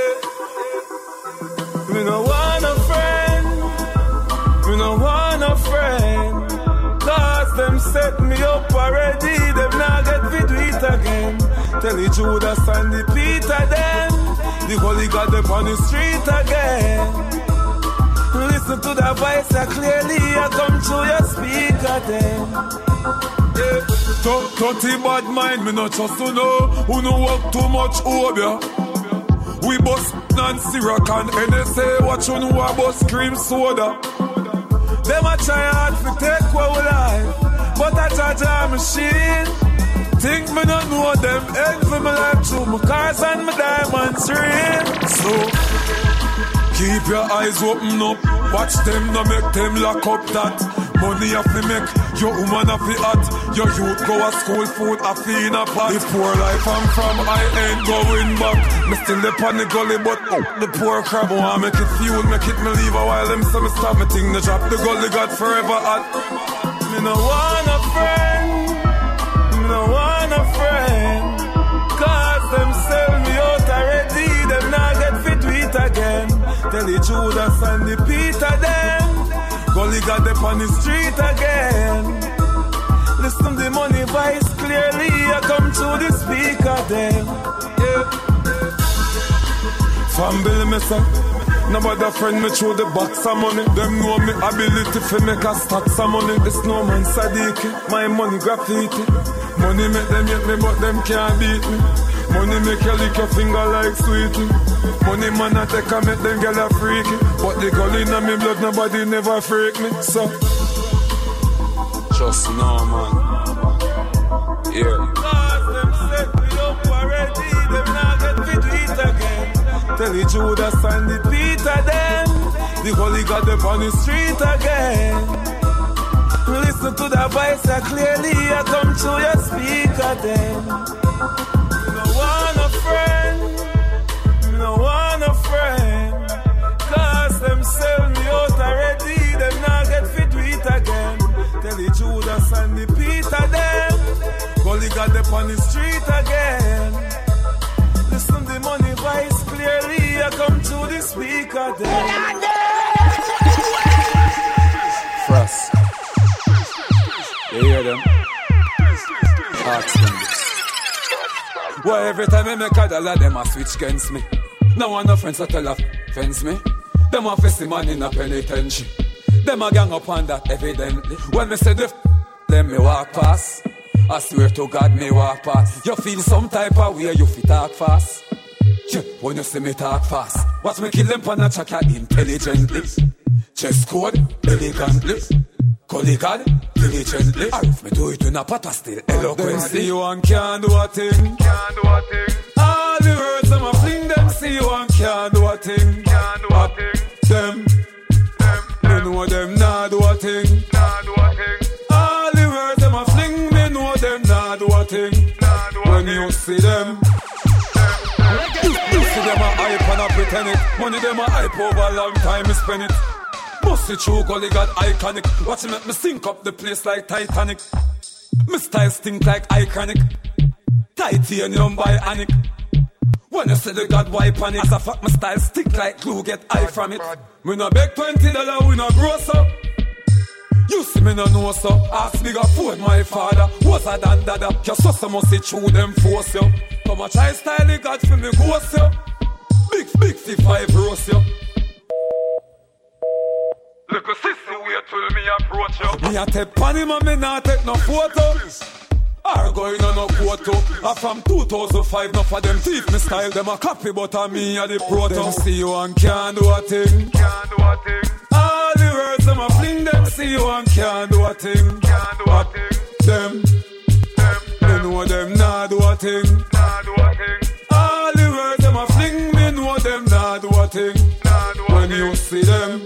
Yeah. We no want a friend. We no want a friend. Cause them set me up already. Them not get fit do it again. Tell the Judas and the Peter then. The Holy God them on the street again. Listen to the voice that clearly I come through your speaker then. Yeah. 30 bad mind, me not just to know. Who no work too much over. We bust Nancy Rock and NSA. Watch you know about cream soda. Them a try hard to take our life, but I judge a machine. Think me not know them end for my life through my cars and my diamonds ring. So keep your eyes open up, watch them, no make them lock up that. Money have to make, your woman have to hot. Your youth go a school food, a fee in a pot. The poor life I'm from, I ain't going back. Me still up on the gully, but the poor crab want make it fuel, make it me leave a while. Them some stop me thing, the drop the gully got forever hot. Me no want a friend, me no want a friend. Cause them sell me out already, them not get fit to eat again. Tell the Judas and the Peter them. Gully got them on the street again. Listen the money voice clearly. I come to the speaker then. Yeah. Family me say, nobody friend me through the box of money. Them know me ability to make a stacks of money. The snowman Sadiki, my money graffiti. Money make them hate me but them can't beat me. Money make you lick your finger like sweetie. Money man I take and make them get a freaky. But the girl in me blood nobody never freak me. So just know man. Yeah. Cause them set me up already. Them not get fit to eat again. Tell the Judas and the Peter them. The Holy God them on the street again. Listen to the voice that clearly I come to your speaker then. No want a friend, no want a friend. Cause them sell me out already. Them not get fit to eat again. Tell the Judas and the Peter them. Gully got them on the street again. Listen the money voice clearly I come to the speaker then. Frost. You hear them? Ask them this. Why every time I make a dollar, them a switch against me. No one no friends that tell a fence me. Them a face the man in a penitentiary. Them a gang up on that evidently. When me say them me walk past. I swear to God me walk past. You feel some type of way you fit talk fast. Yeah, when you see me talk fast. Watch me kill them pan a chaka intelligently. Chest code elegantly. Holy God, diligently. If me do it in a pot, still eloquently. You and can't do a thing. All the words I'm a fling them see. can't do a thing. Can't do a thing. Them. Me know them nah do a thing. Nah do a thing. All the words them a fling. Me know them nah do a thing. When you see them. You see them a hype and a pretend it. Money them a hype over a long time me spend it. Must see true gully got iconic. Watch me make me sink up the place like Titanic. My style stink like iconic. Titanium bionic. When you see the God wipe on it, as a fuck my style stick like glue, get eye from it. We no beg $20, we no gross up. You see me no know so. Ask me got food my father. Was a than dada. Your sister must see through them force you. Come much I style the God for me ghost you. Big 55 roast you. Look a sister wait till me approach you. Me a take pan him and me not take no photo. Are going on no photo. From 2005, enough of them thief me style. Them a copy but a me a the proto. Them see you and can't do a thing. Can't do a thing. All the words them a fling. Them see you and can't do a thing. Can't do a thing. Them. Me know them nah do a thing. Nah do a thing. All the words them a fling. Me know them nah do a thing. Nah do a when thing. You see them.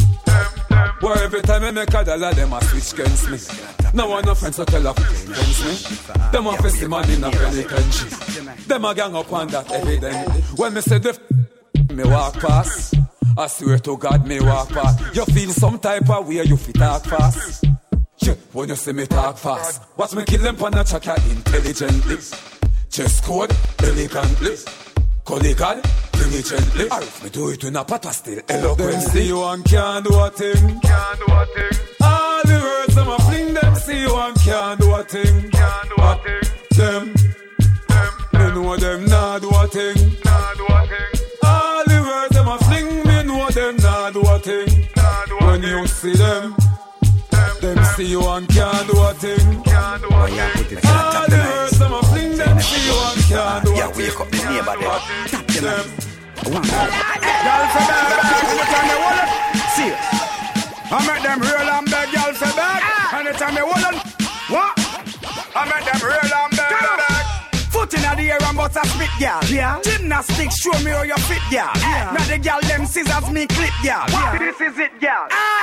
Boy, every time I make a dollar, them a switch against me. Now I no friends so tell up against me. Them a fist man in a penitentiary. Them a gang up on that evidently. When me say the me walk past, I swear to God me walk past. You feel some type of way you fit talk fast. Yeah, when you see me talk fast, watch me kill them on a chaka intelligently. Chest code elegantly. Colleague, diligently. Or if me do it in a patter still eloquently. Them see you and can't do a thing. Can't do a thing. All the words them a fling. Them see you and can't do a thing. Can't do a thing. Them. Me know them nah do a thing. Nah do a thing. All the words them a fling. Me know them nah do a thing. Nah do a when thing. You see them. Them see you and can't do a thing. Can't do a thing. All the words them a fling. Them see you and can't do a thing. Yeah, wake up the neighbor there. Tap them. Girl for bad, anytime they hold it, serious. I make them real and beg, girl for bad. Anytime they hold it, what? I make them real and beg. Foot in the air and bust a spit, girl. Yeah. Gymnastics, show me how you fit, girl. Yeah. Now the girl them scissors me clip, girl. Yeah. This is it, girl.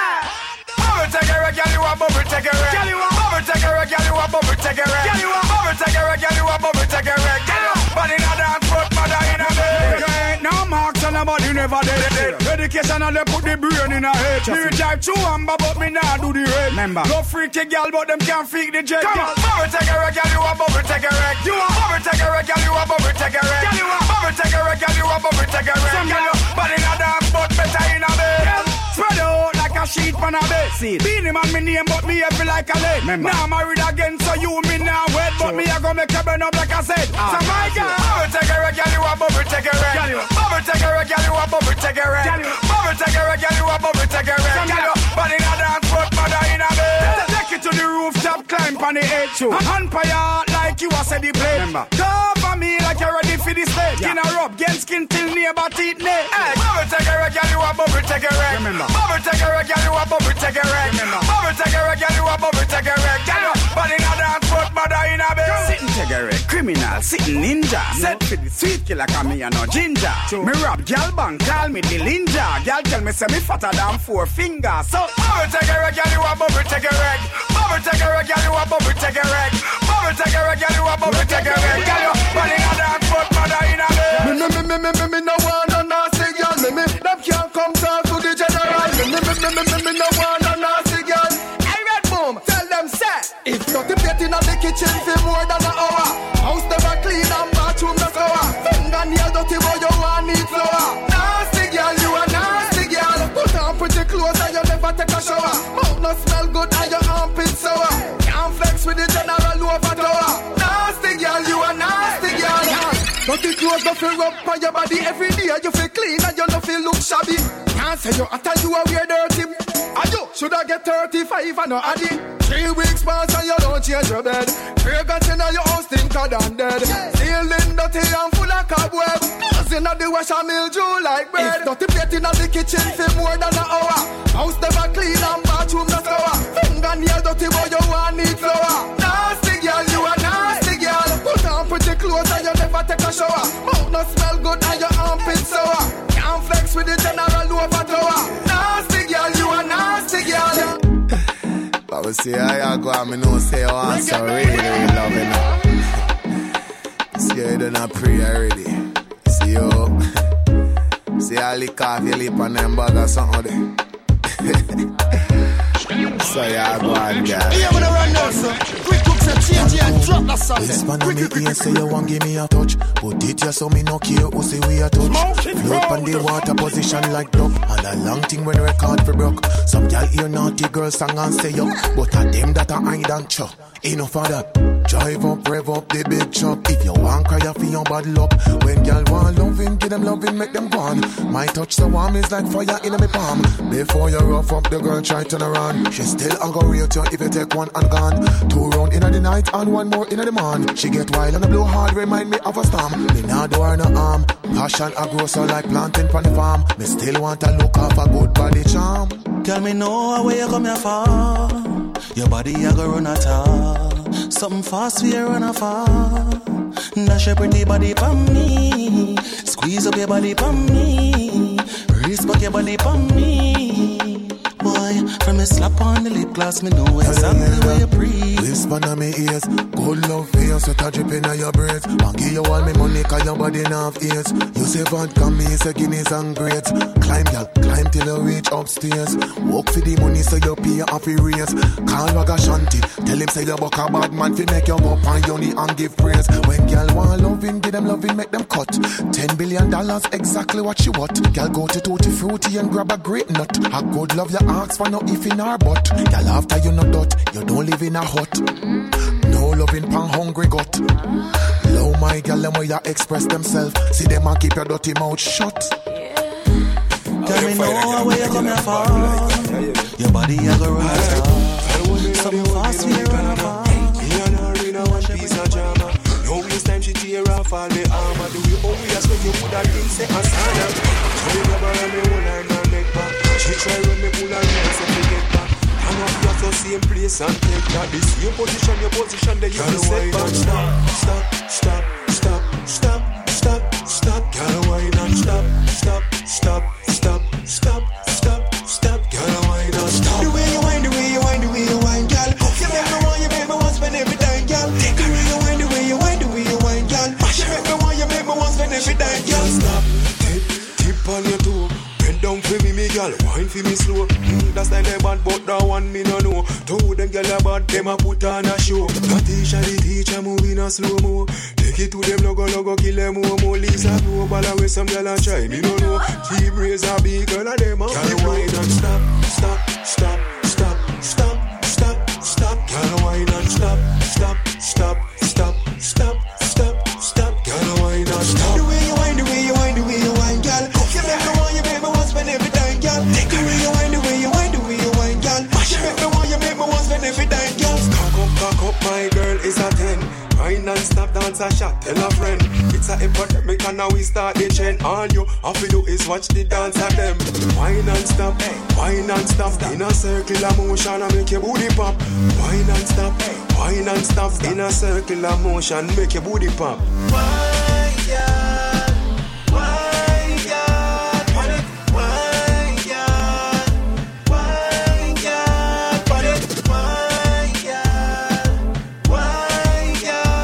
Bubble take a girl, you a bubble take a reg. Girl, you a bubble take a reg, girl, you a bubble take a reg. Girl, you a bubble take a reg, girl, you a bubble take a reg. But in a dance, put mother in a bed. No marks on nobody never dead. Education and they put the brain in a head. Me drive through Amber but me nah do the red. Remember, no freaky girl but them can't freak the jet. Come on, bubble take a reg, girl, you a bubble take a reg. You a bubble take a reg, girl, you a bubble take a reg. Girl, you a bubble take a reg, girl, you a bubble take a reg. But in a dance, but better in a bed. Spread out like a sheet pan a bed. Beanie man me name but me heavy like a lead. Now I'm married again so you me now wed. But me a go make a burn up like I said. So my girl, bubble take a reg, girl, you a bubble take a reg. Bubble take a reg, girl, you a bubble take a reg. Bubble take a reg, girl, you a bubble take a reg. But in a dance but mother in a bed. Take it to the rooftop, climb on the edge. Hand by your heart like you a said the play. Cover me like you're ready for the stage. In a rub, get skin till neighbor teeth neck. Bubble take a reg, girl, you a bubble take a reg. Bubble take a reg, girl, you a bubble take a reg. Bubble take a reg, girl, you a bubble take a reg. But in a dance but mother in a bed. Sitting take a reg, criminal, sitting ninja. Set for the sweet killer, cause me a no ginger. Me rap gal bang, call me the ninja. Gal tell me say me fatter than 4 fingers. So bubble take a reg, girl, you a bubble take a reg. Bubble take a reg, girl, you a bubble take a reg. Bubble take a reg, girl, you a bubble take a reg. But in a dance but mother in a bed. Me no want no nasty girl. Me them can't come talk to the general. Me no want no nasty girl. Hey Red Boom, tell them say if not the plate in the kitchen for more than an hour. House never clean and bathroom no scour. Fingernail dirty boy you want need flour. Nasty girl, you a nasty girl. Put on pretty clothes and you never take a shower. Mouth no smell good and your armpit sour. Can't flex with the general over tower. Nasty girl, you a nasty girl. Dirty clothes don't feel rub on your body every day. You feel clean and you don't feel look shabby. Can't say you after you are wear dirty. And you should I get 35 and no addy. 3 weeks pass and you don't change your bed. Fragrance in your house stinker than dead. Ceiling dirty and full of cobweb. Clothes in the wash and mildew like bread. If dirty plate in the kitchen for more than an hour. House never clean and bathroom no scour. Fingernail dirty boy you want need flour. Nasty girl, you a nasty girl. Put on pretty clothes and you never take a shower. Mouth no smell good and your armpit sour. But see, I go and me know say you want some really loving. See, you done a pray already. See, you. See, I lick off your lip and them bag or something there. So yeah, go on, girl. Yeah, when I run now, sir. Quick cooks and change and drop the song. This man on me ear say you want give me a touch. But it ya so me no care who say we a touch. Float on the water position like duck. And a long thing when record for broke. Some y'all hear naughty girl song and say yo. But a them that a hide and chuck. Enough of that. Drive up, rev up the big chop. If you want cry for your bad luck. When y'all want loving, give them loving, make them gone. My touch so warm is like fire in my palm. Before you rough up the girl, try turn around. She still a go rate you if you take one and gone. 2 round in the night and 1 more in the morning. She get wild and the blow hard, remind me of a storm. Me nah do her no harm. Passion a grow so like planting from the farm. Me still want to look off a good body charm. Tell me know where you come here for. Your body a go run a talk. Something fast for you run a far. Dash your pretty body for me. Squeeze up your body for me. Respect your body for me. Boy, from a slap on the lip gloss, me know exactly where you breathe. Whisper on me ears, good love for you, sweat a dripping on your braids. And give you all me money, cause your body not have ears. You say vodka, me say Guinness and grades. Climb, girl, climb till you reach upstairs. Work for the money so you pay off your raise. Call Waga Shanti, tell him say you buck a bad man fi make you go up on your knee and give praise. When girl want loving, give them loving, make them cut. $10 billion, exactly what she want. Girl go to Tutti Frutti and grab a great nut. A good love you ask for no if in her butt. Girl after you no dot, you don't live in a hut. No loving pan hungry gut. Low my girl them way you express themselves. See them and keep your dirty mouth shut. Tell me know where you come here for. Your body a go run a star. Something fast for you run a far. Me and her in a one piece of drama. No this time she tear off all the armor. The way how we a sweat you woulda think say a sauna. So the rubber and me hold her and neck back. She try run me pull her neck so she get back. And up you so same place and take that. The same position, your position that you be set back. Stop, stop, stop, stop, stop, stop, stop. Girl wine and stop, stop, stop, stop, stop, stop, stop. Girl wine and stop. The way you whine, the way you whine, the way you whine, girl. You make me want spend every time, girl. The way you whine, the way you whine, the way you whine, girl. You make me want spend every time, girl. Stop, tip on your toe. Bend down for me, girl. Wine for me slow. That's like they bad, but that one me no know. Two them girl about them a put on a show. The teacher moving a slow mo. Take it to them, logo, kill them more. Lisa global away some girl and try. Me no know. She raise a big girl and them a girl wine and stop, stop, stop, stop, stop, stop, stop. Girl wine and stop, stop, stop, stop, stop, stop, stop. Girl wine and stop. The way you whine, the way you whine, the way you whine, girl. You make me want spend every time, girl. The way you whine, the way you whine, the way you whine, girl. You make me want spend every time, girl. Cock up, my girl is a 10. Wine and stop, dance a shot, tell a friend. It's a epidemic and now we start the trend. All you have to do is watch the dance of them. Wine and stop, in a circular motion and make your booty pop. Wine and stop, in a circular motion, make your booty pop. Wine, girl, wine, girl, wine, girl, wine, girl, wine, girl, wine,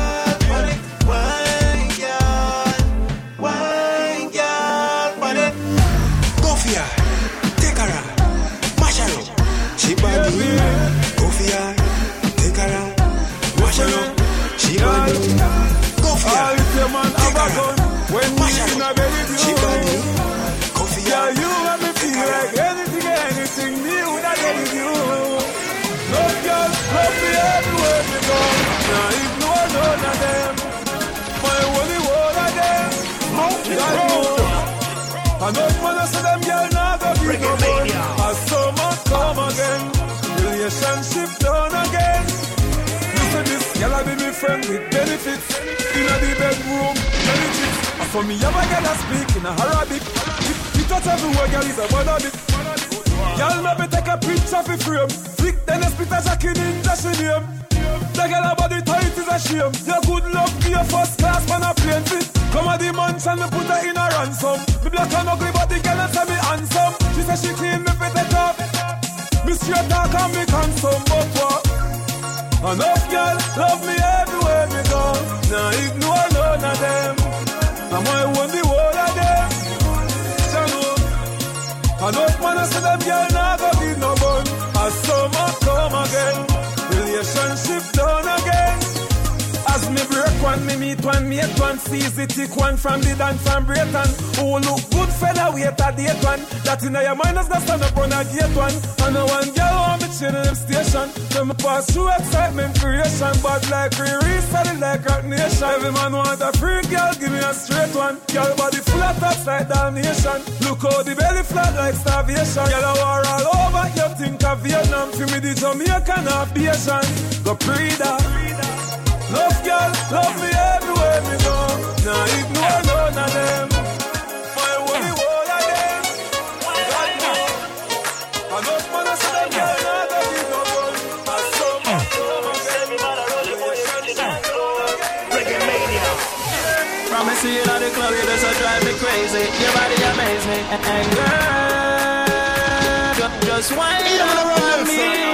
girl, wine. Go for ya, take her out, mash her up. She body, go for ya, take her out, mash her up. She body, go for ya, take her out, mash her up. She body, go for ya. You make me feel like anything new that I give you. No girls love me everywhere you go. Now ignore none of them. My only one of them. God knows. And not when I say them girl now go be no more. As summer come again, relationship done again. You say this girl I be me friend with benefits. In the bedroom, many chicks. For me, have a girl that speak in a Arabic. It touch everywhere, girl is a bother bit. Y'all maybe take a picture for frame. Flick then a spit a jacket in the name. The girl about the tight is a shame. Your good luck be your first class man a plane fit. Come at the mansion, me put her in a ransom. Me black and ugly but the girl and say me handsome. She say she clean me fit it up. Me Me straight talk and me consume but what? Enough girl love me everywhere me go. Now ignore none of them. I'm I want the whole of them. Enough man I say them girl nah go give no bun. As summer come again, relationship done again. As me break one, me meet one, mate one, seize it, take one from the dance from Brayton. Who look good fella, wait a date one. That in your mind is the stand up on a gate one. And no one girl want me chill in them station. So me pass through excitement creation, but like re-resetting like Rock Nation. Every man want a free girl, give me a straight one. Girl body full of tats like damnation. Look how the belly flat like starvation. Girl I war all over, you think of Vietnam. Feel me the Jamaican aviation. Go pre-da. Love girl, love me everywhere me go. Now ignore none of them. My only one of them. God know. Enough man I say them girl not go give no gun. I saw my Reggae Mania. Promise you at the club, you just drive me crazy. Your body amaze me. And girl, just wind up on me.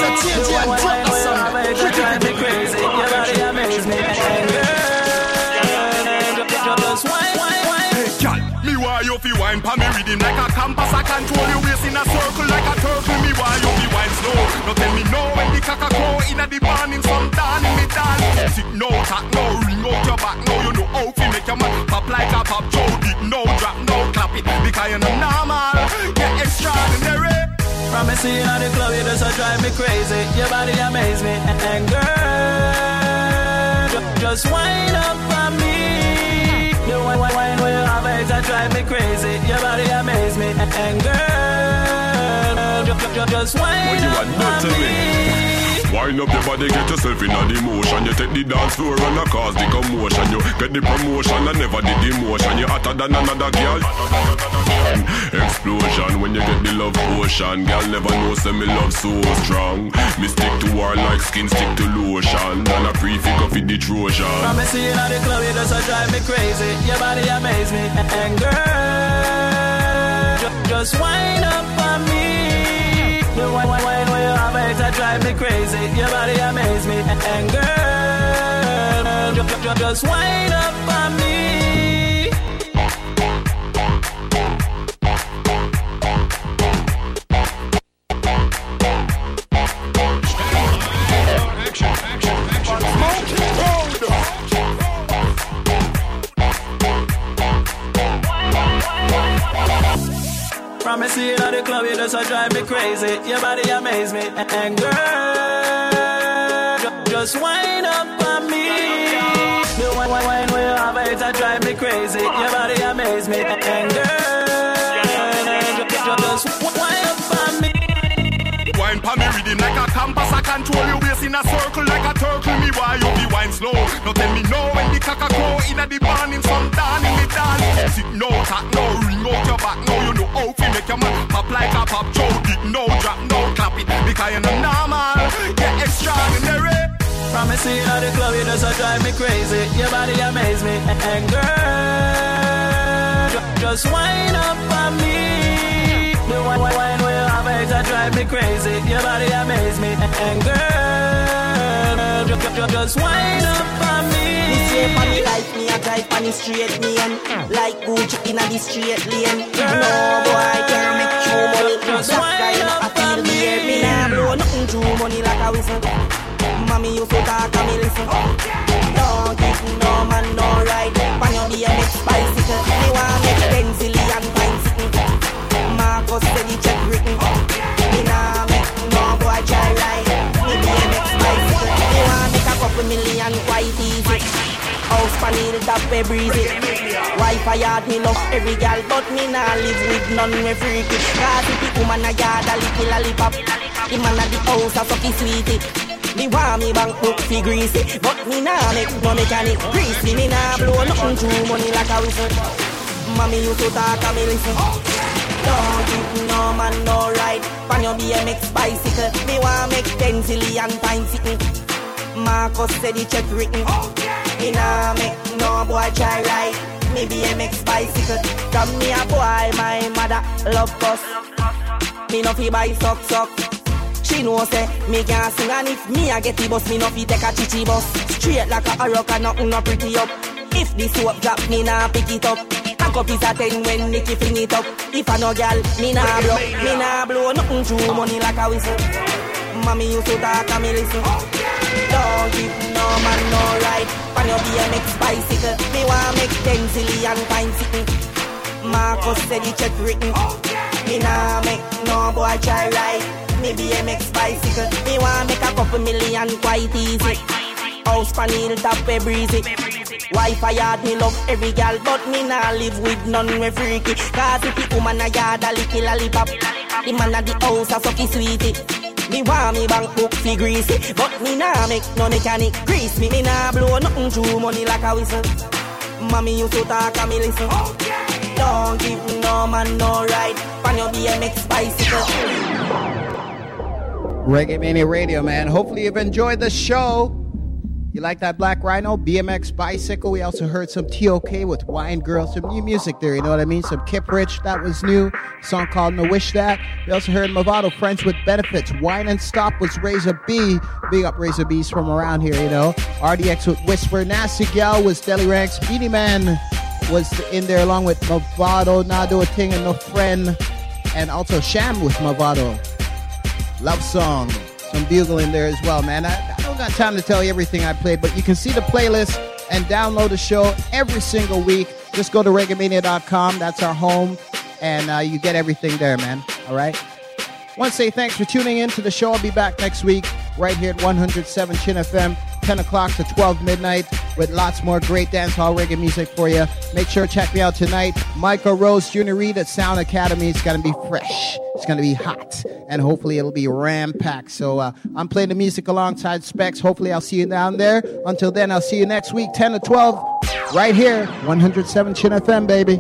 Drive me crazy. Your body amaze me. And girl, just wind. Hey, girl, me why you fi wine pa me rhythm like a compass. I control your waist in a circle like a turtle. Me why you fi wine slow. No tell me no when the cock a crow inna the morning. Some down in me dance. Sit no talk no ring out your back. No you know how fi make your man pop like a pop. Joe did no drop no clap it because you're not normal. Get extraordinary. Promise you at the club, you just drive me crazy. Your body amaze me. And girl, just wind up on me. You wine when you have it, that drive me crazy. Your body amaze me. And girl, just wind up on me. Wind up your body, get yourself in the motion. You take the dance floor and you cause the commotion. You get the promotion and never did the motion. You hotter than another girl. Explosion when you get the love potion. Girl never know say me love so strong. Me stick to her like skin stick to lotion. And a prefix of the Trojan. Promise you at the club, you just drive me crazy. Your body amaze me. And girl, just wind up on me. You wine when you have it, that drive me crazy. Your body amaze me. And girl, just wind up on me. Promise you at the club, you just drive me crazy. Your body amaze me. And girl, just wind up on me. You wine when you have it, that drive me crazy. Your body amaze me. And girl, just wind up on me. Wine pa me rhythm like a compass. I control your waist in a circle like a turtle. Me why you be wine slow. No tell me no when the cock a crow inna the morning. Some down in me dance. Sit no talk no ring out your back. No you know how fi make your man pop like a pop. Joe did no drop no clap it because you're not normal. Get extraordinary. Promise you at the club, you just drive me crazy. Your body amaze me. And girl, just wind up on me. You wine when you have it, that drive me crazy. Your body amaze me. And girl, just wind up on me. Me say for me life, me a drive on the straight lane. Like Gucci in a the straight lane. No boy can't make true money. Black guy not a feel the air. Me nah blow nothing true money like a whistle. Mommy used to talk and me listen. Don't give no man no ride. Pan your BMX bicycle. Me want make pencillion fine sitting. Marcus said he check written. Me nah make no boy try ride. Me BMX bicycle. Me want make a couple million quite easy. House panel top a breezy. Wi-Fi yard me love every girl, but me nah live with none me freaky. Cause if the woman a yard a little lollipop, the man a the house a sucky sweetie. Me want me bank book fi greasy, but me nah make no mechanic greasy. Me nah blow nothing through money like a whistle. Mommy used to talk and me listen. Don't give no man no ride. Pan your BMX bicycle. Me want make pencillion fine sitting. Marcus said he check written. Me nah make no boy try ride. Me BMX bicycle. From me a boy, my mother love bus. Me no fi buy suck. She know say me can't sing, and if me a get the bus, me no fi take a chichi bus. Straight like a rock and nothing no pretty up. If the soap drop, me nah pick it up. A cup is a 10 when Nicky fling it up. If I no gal, me nah blow nothing through money like a whistle. Mommy used to talk and me listen. Don't give no man no ride on your BMX bicycle. Me want make 10 zillion fine sitting. Marcus said he check written. Me nah make no boy try ride me BMX bicycle. Me want make a couple million quite easy. House panel top a breezy. Wi-Fi yard me love every gal, but me nah live with none we freaky. Cause if the woman a yard a licky lollipop, the man a the house a sucky sweetie. Me want me bank book fi greasy, but me nah make no mechanic grease me. Me nah blow nothing through money like a whistle. Mommy used to talk and me listen. Don't give no man no ride on your BMX bicycle. Reggae Mania Radio, man. Hopefully you've enjoyed the show. You like that Black Rhino, BMX bicycle? We also heard some TOK with Wine Girl, some new music there, you know what I mean? Some Kip Rich, that was new. A song called No Wish That. We also heard Movado, Friends with Benefits. Wine and Stop was Razor B. Big up Razor B's from around here, you know. RDX with Whisper. Nasty Gal was Deli Ranks. Beanie Man was in there along with Movado, Nado a Ting and No Friend. And also Sham with Movado. Love Song. Some bugle in there as well, man. I don't got time to tell you everything I played, but you can see the playlist and download the show every single week. Just go to reggaemania.com. That's our home, and you get everything there, man. All right? Want to say thanks for tuning in to the show. I'll be back next week right here at 107 Chin FM, 10 o'clock to 12 midnight with lots more great dancehall reggae music for you. Make sure to check me out tonight. Michael Rose, Junior Reed at Sound Academy. It's going to be fresh. It's going to be hot. And hopefully it'll be ram-packed. So I'm playing the music alongside Specs. Hopefully I'll see you down there. Until then, I'll see you next week, 10 to 12, right here, 107 Chin FM, baby.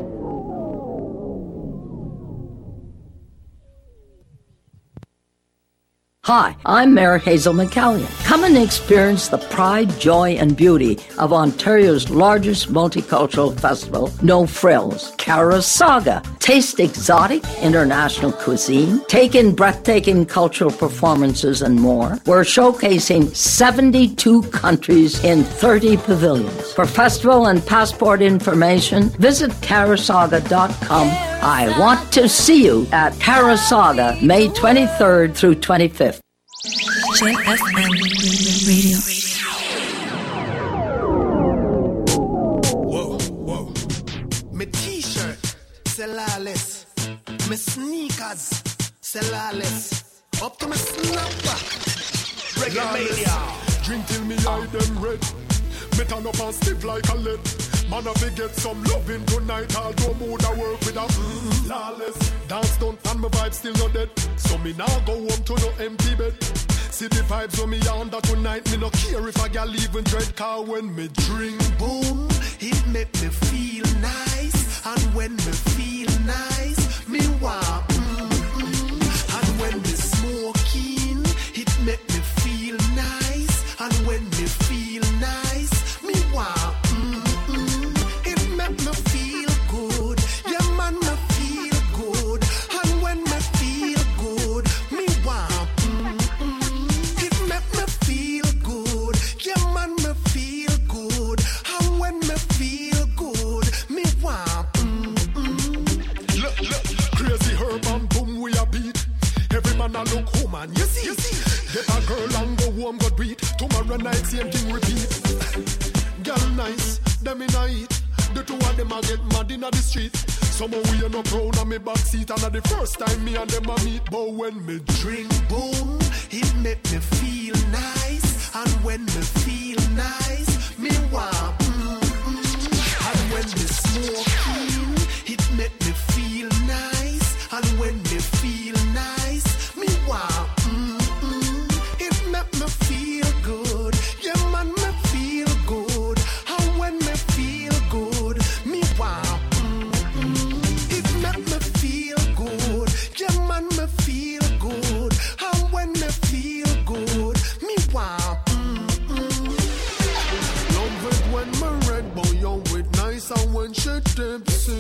Hi, I'm Mayor Hazel McCallion. Come and experience the pride, joy, and beauty of Ontario's largest multicultural festival, No Frills, Carasaga. Taste exotic international cuisine, take in breathtaking cultural performances, and more. We're showcasing 72 countries in 30 pavilions. For festival and passport information, visit carasaga.com. I want to see you at Carasaga, May 23rd through 25th. Chin FM Radio. Whoa. My t-shirt, sellerless. My sneakers, sellerless. Up to my snapback. Reggae Mania. Drink till me eye them red. Me turn up and stiff like a lead. Man, I get some loving tonight. I'll do mood I work with a lawless. Dance done and my vibe still not dead. So me now go home to no empty bed. See the vibes when me under tonight. Me no care if I get leaving dread. Car when me drink boom, it make me feel nice. And when me feel nice, me want And when me smoking, it make me feel nice. And when me feel nice, me want It make me feel good. Yeah, man, me feel good. And when me feel good, me want It make me feel good. Yeah, man, me feel good. And when me feel good, me want Look, crazy herb and boom we a beat. Every man a look woman, you see. Get a girl and go home, go do it. Tomorrow night, same thing repeat. Girl nice, them in a heat. The two of them a get mad in the street. Some of we are no proud of me backseat. And the first time me and them a meet. But when me drink boom, it make me feel nice. And when me feel nice, me want And when me smoking, it make me feel nice. And when me feel nice, me want It make me feel good. Yeah, man, me feel good. And when me feel good, me want It make me feel good. Yeah, man, me feel good. And when me feel good, me want love it when me red, but yo with nice. And when she tips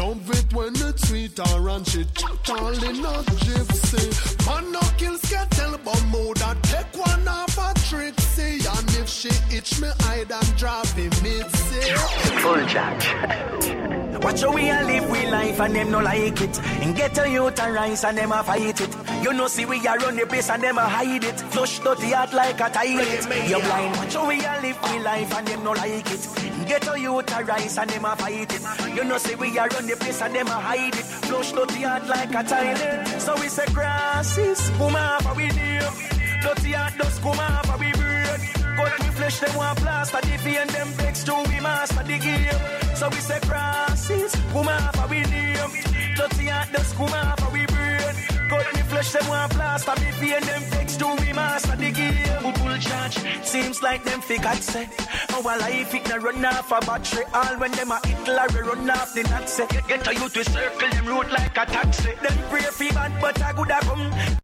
Love it when it's sweet or and she chat all in a gypsy. Man no kill skettle but more that take one off a tricksy. And if she itch me hide and drop him mid-say. Full charge. Watch how we a live we life and them no like it. And get a youth and rise and them a fight it. You know see we a run the place and them a hide it. Flush dirty heart like a toilet. You're blind. Watch how we a live we life and them no like it. And get a youth and rise and them a fight it. You know see we a run the place and them a hide it. Flush dirty heart like a toilet. So we say grasses come off and we name. Dirty heart does come off and we burn. Cut me flesh them want plaster the vein them vex to we master the game. So we say crosses come off and we name. Dirty heart does come off and we burn. Cut me flesh them want plaster the vein them vex to we master the game. Bull charge seems like them figure say our life it no run off a battery. All when them a Hitler we run off the Nazi. Get a youth to circle them road like a taxi. Them pray for bad but I could have come.